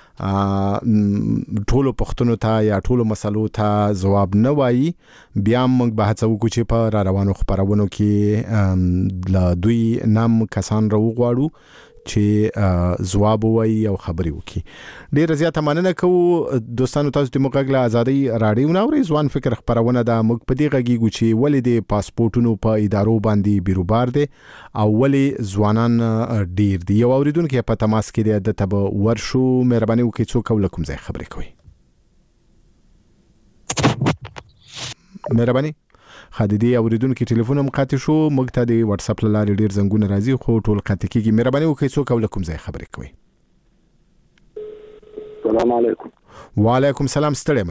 Speaker 2: ټولو پښتنو ته یا ټولو مسلو ته ځواب نه وایي. بیا موږ به هڅه وکړو چې په را روانو خپرونو کې له دوی نام کسان راوغواړو چې ځواب وایي او خبرې وکړي. ډیره زیاته مننه کوو دوستانو تاسو د موږ غږ له ازادۍ راډیو نه اورئ. ځوان فکر خپرونه ده. موږ په دې غږیږو چې ولې د پاسپورټونو په ادارو باندې بیروبار دی او ولې ځوانان ډیر دي. یو اوریدونکی په تماس کې دی دته به ورشو. مهرباني وکړئ څوک او له کوم ځای خبرې کوئ. مهرباني خدیدي اوریدونکو ټلیفون هم قطع شو. موږ ته د واتس اپ لارې ډیر زنګونه راځي خو ټول قطع کیږي. مهرباني وکړئ څوک او له کوم ځای خبرې کوئ.
Speaker 13: السلام علیکم.
Speaker 2: وعلیکم السلام. ستړی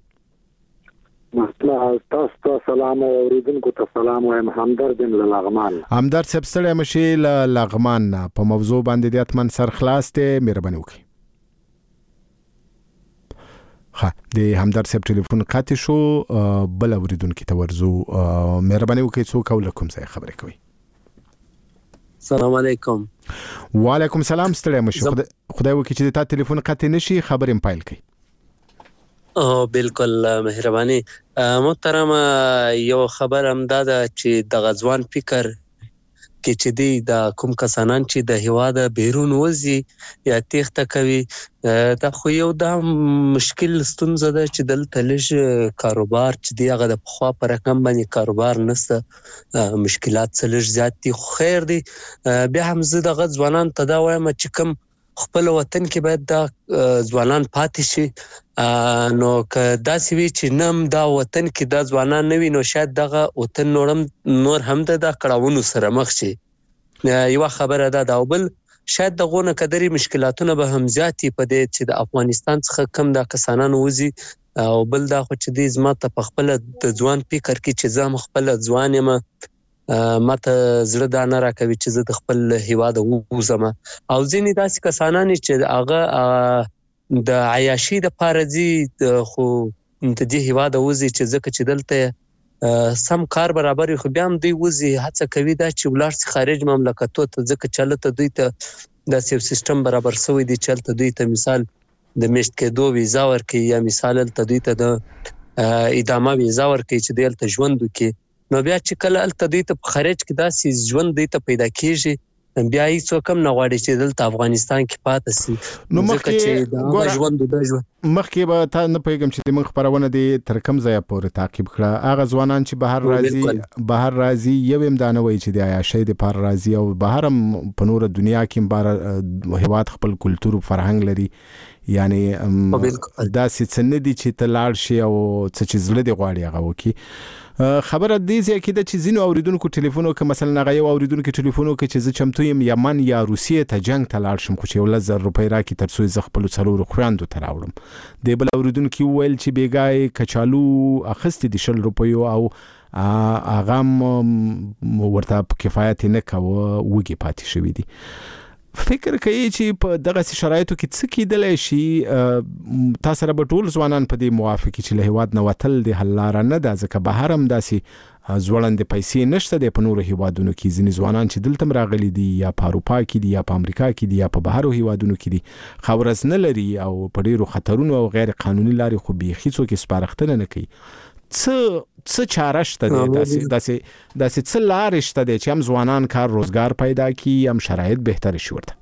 Speaker 2: مشي.
Speaker 13: تاسو سلام اوریدونکو ته سلام وایم. همدرد له لغمان.
Speaker 2: همدرد صاحب ستړی مشي له لغمان په موضوع باندې د اتمن سر خلاص ته مهرباني وکړئ. د همدرد صاحب ټلیفون قطع شو. بل اوریدونکو ته ورزو. مهرباني وکړئ څوک او له کوم ځای خبرې کوئ.
Speaker 14: السلام علیکم.
Speaker 2: وعلیکم السلام. ستړی مشي. خدای وکړي چې تا ټلیفون قطع نشي خبرې هم پایل کړئ.
Speaker 14: بالکل مهرباني محترم. یو خبر هم دا ده چې د غزوان فکر کې چې دی د کوم کسانان چې د هیواد بیرون وځي یا تېښته کوي دا خو یو دا مشکل ستونزه ده چې دلته لږ کاروبار چې دی هغه د پخوا په رقم باندې کاروبار نشته مشکلات څه لږ زیات دي خو خیر دی. بیا هم زه دغه ځوانان ته دا وایم چې کوم خپل وطن کې باید دا ځوانان پاتې شي. نو که داسې وي چې نم دا وطن کې دا ځوانان نه وي نو شاید دغه وطن نور هم د کړاوونو سره مخ شي. یوه خبره ده او بل شاید دغونه قدرې مشکلاتونه به هم زیاتې په دې چې د افغانستان څخه کم دا کسانان وځي او بل دا خو چې دی زما ته په خپله د ځوان فکر کې چې زه هم خپله ځوان یم ما ته زړه دا نه راکوي چې زه د خپل هیواده ووځم او ځینې داسې کسانان چې هغه د عیاشي دپاره ځي خو د دې هیواده وځي چې ځکه چې دلته سم کار برابر خو بیا هم دوی وزي هڅه کوي دا چې ولر خارج مملکتو ته ځکه چلته دوی ته د سیو سیستم برابر سوی دی چلته دوی ته مثال د میشت کېدو ویزا ورکړي یا مثال ته دوی ته د ادامه ویزا ورکړي چې دلته ژوند وکړي نو بیا چې کله الته دوی ته خارج کې داسې ژوند دوی ته پیدا کیږي بیا هیڅ کم نه غواړي چې دلته افغانستان کې پاتې سي
Speaker 2: نو مخکې به تا نه پیغام چې موږ خبرونه دي تر کوم ځای پورې تعقیب کړه هغه ځوانان چې بهر راځي یو هم دا نه وایي چې د عیاشۍ د پر راځي او بهر هم په نور دنیا کې بهر هیواد خپل کلتور او فرهنګ لري یعنی دا څه نه دي چې تلاړ شي او څه چې زړه دی غواړي هغه وکي خبره دې چې د چې زینو اوریدونکو ټلیفونو کې مثلا هغه یو اوریدونکو ټلیفونو کې چې زه چمتو یم یمن یا روسیې ته جنگ ته لاړ شم خو چې 1000 روپۍ راکې تر څو زه خپل څلور خويندو ته راوړم د بل اوریدونکو ویل چې بیګای کچالو اخستې د 100 روپیو او هغه ورته کفایت نه کوي وګي پاتې شوې دي فکر کوي چې په دغه شرایطو کې څه کېدلی شي تاسو را به ټول ځوانان په دې موافقي چې له هیواد نه وتل د حل لار نه ده ځکه بهر هم داسې ځوړند پیسې نشته د په نورو هیوادونو کې ځینې ځوانان چې دلته راغلي دي یا په اروپا کې دي یا په امریکا کې دي یا په بهرو هیوادونو کې دي خاورز نه لري او په ډیرو خطرونو او غیر قانوني لارې خو بيخي څوک سپارښتنه نه کوي څه چاره شته داسې څه لارې شته چې هم ځوانان کار روزګار پیدا کړي هم شرایط بهتر شي ورته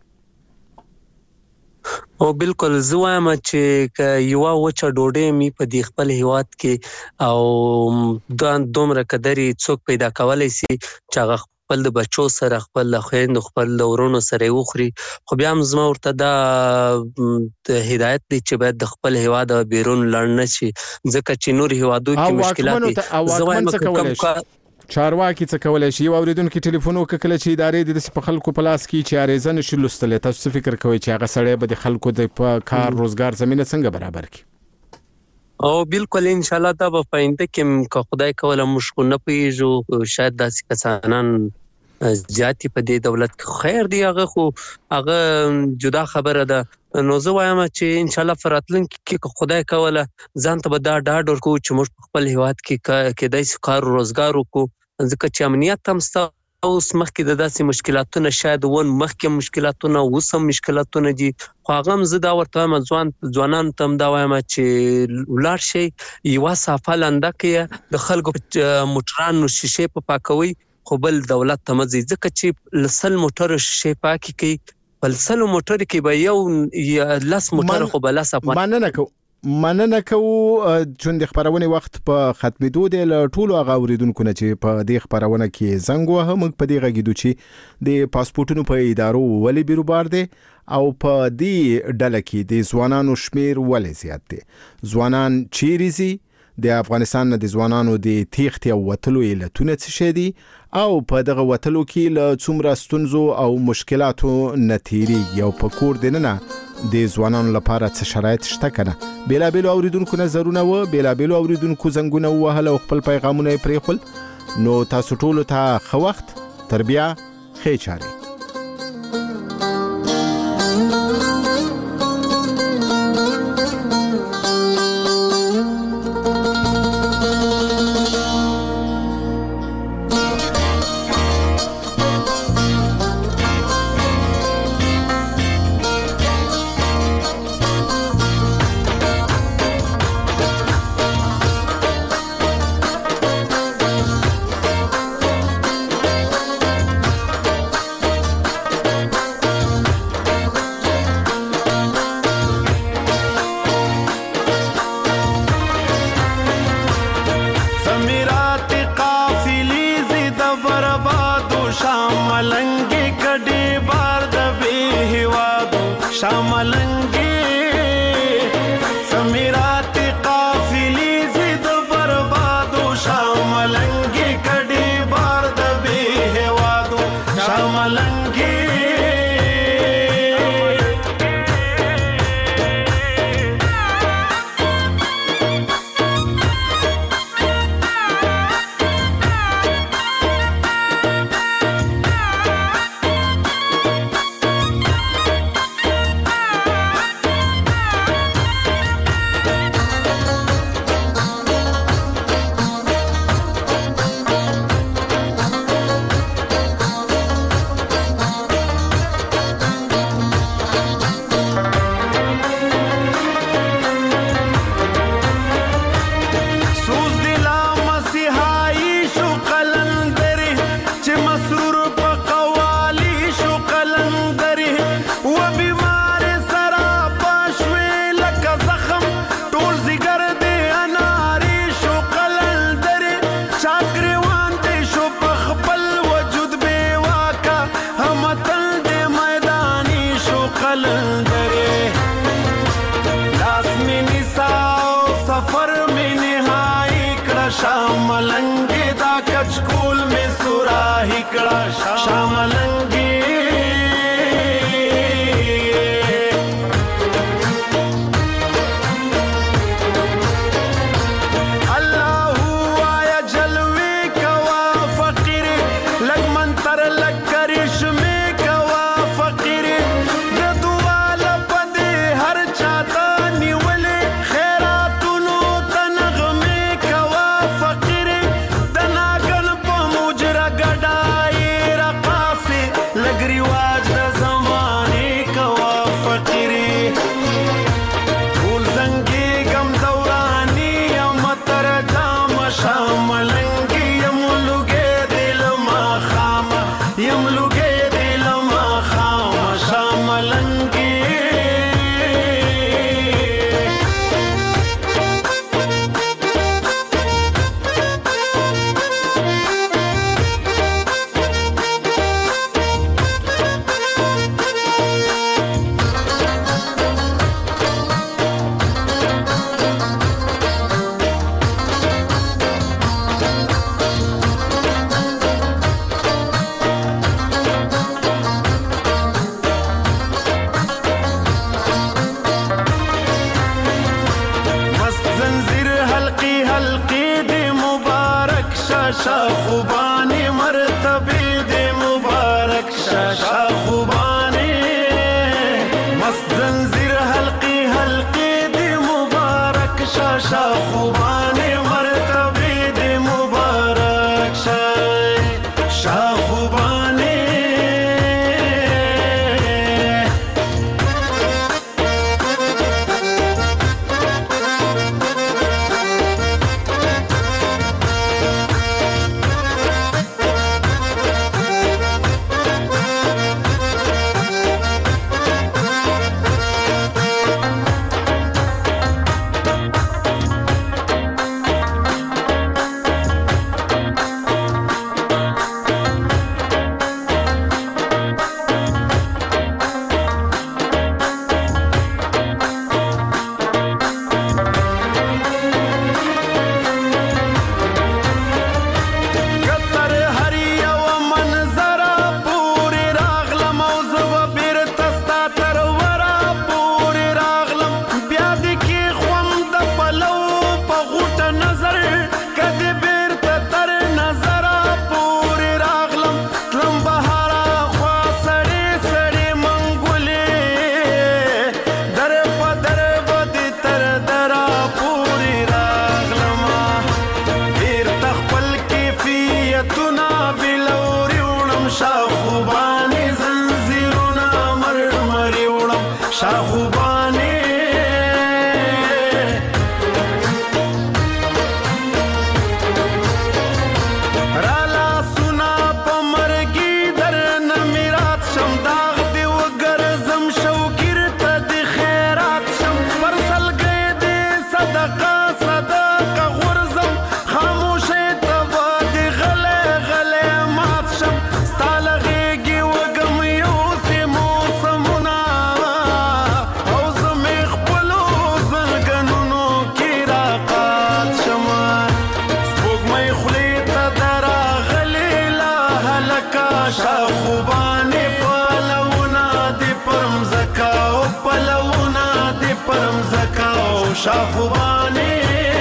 Speaker 14: او بالکل زه وایم چې یو وچه ډوډۍ می په دې خپل هیواد کې او دا دومره قدرې څوک پیدا کولای شي چې هغه خپل د بچو سره خپل خويند خپل ورونو سره وخوري خو بیا هم زما ورته دا هدایت دی چې باید د خپل هیواد بیرون لاړ نه شي ځکه چې نور هیوادو کې مشکلات زه وایم کوم
Speaker 2: چارواکي څه کولای شي اوریدونکو ټلیفون وکړي چې ادارې د خلکو په لاس کې چې اړیزن شي لستلې تاسو فکر کوئ چې هغه سړی به د خلکو د کار روزګار زمينه څنګه برابر کړي
Speaker 14: او بالکل ان شاء الله دا به پاینده کې که خدای کوله مشکو نه پیږو شاید داسې کسانان زیاتی په دې دولت کې خیر دی هغه جدا خبره ده نو زه وایم چې ان شاء الله فراتلن کې خدای کوله ځان ته به دا ډاډ ورکو چې موږ خپل هیواد کې داسې کار روزګار وکړو ځکه چې امنیت هم ستاسو اوس مخکې د داسې مشکلاتونه شاید ون مخکې مشکلاتونه وسم مشکلاتونه دي خو هغه هم زه دا ورته وایم ځوانان ته هم دا وایم چې ولاړ شي یوه صافه لنده کې د خلکو موټرانو شیشې په پاکوي خو بل دولت ته مزي ځکه چې لسل موټر شیشې پاکي کوي بل سل موټر کې به یو لس موټر خو بل لس
Speaker 2: مننه کوو چون د خبرونه وخت په ختمېدو دی له ټولو هغه اوریدونکو نه چې په دې خبرونه کې زنګ وه موږ په دې غږیدو چې د پاسپورتونو په ادارو ولې بیروبار دي او په دې ډله کې د ځوانانو شمیر ولې زیات دي ځوانان چیرې زی د افغانستان د ځوانانو د تیښتې او وتلو علتونه څه شي دي او په دغه وتلو کې له څومره ستونزو او مشکلاتو نتیریږي او په کور دننه د ځوانانو لپاره څه شرایط شته کنه بیلابیلو اوریدونکو نظرونه و بیلابیلو اوریدونکو زنګونه وهله او خپل پیغامونه پرېخول نو تاسو ټول ته ښه وخت تربیه ښې چارې
Speaker 15: شاخوبانی مرتبه دی مبارک شاخوبانی مست زنجیر حلقی حلقی دی مبارک شاخوبانی مرتبه دی مبارک شاخوبانی شاخوبانی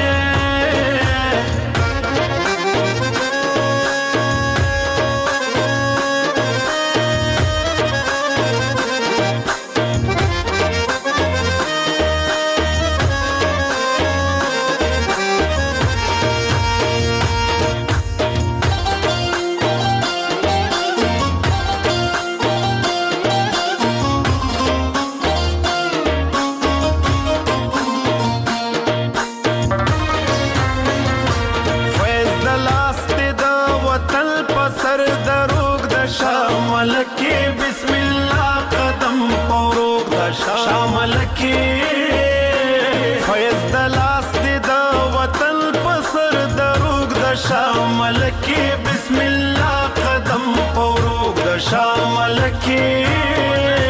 Speaker 15: شامل کی فیض د لاس دی د وطن پسر دروغ د شامل کی بسم الله قدم پوروغ د شامل کی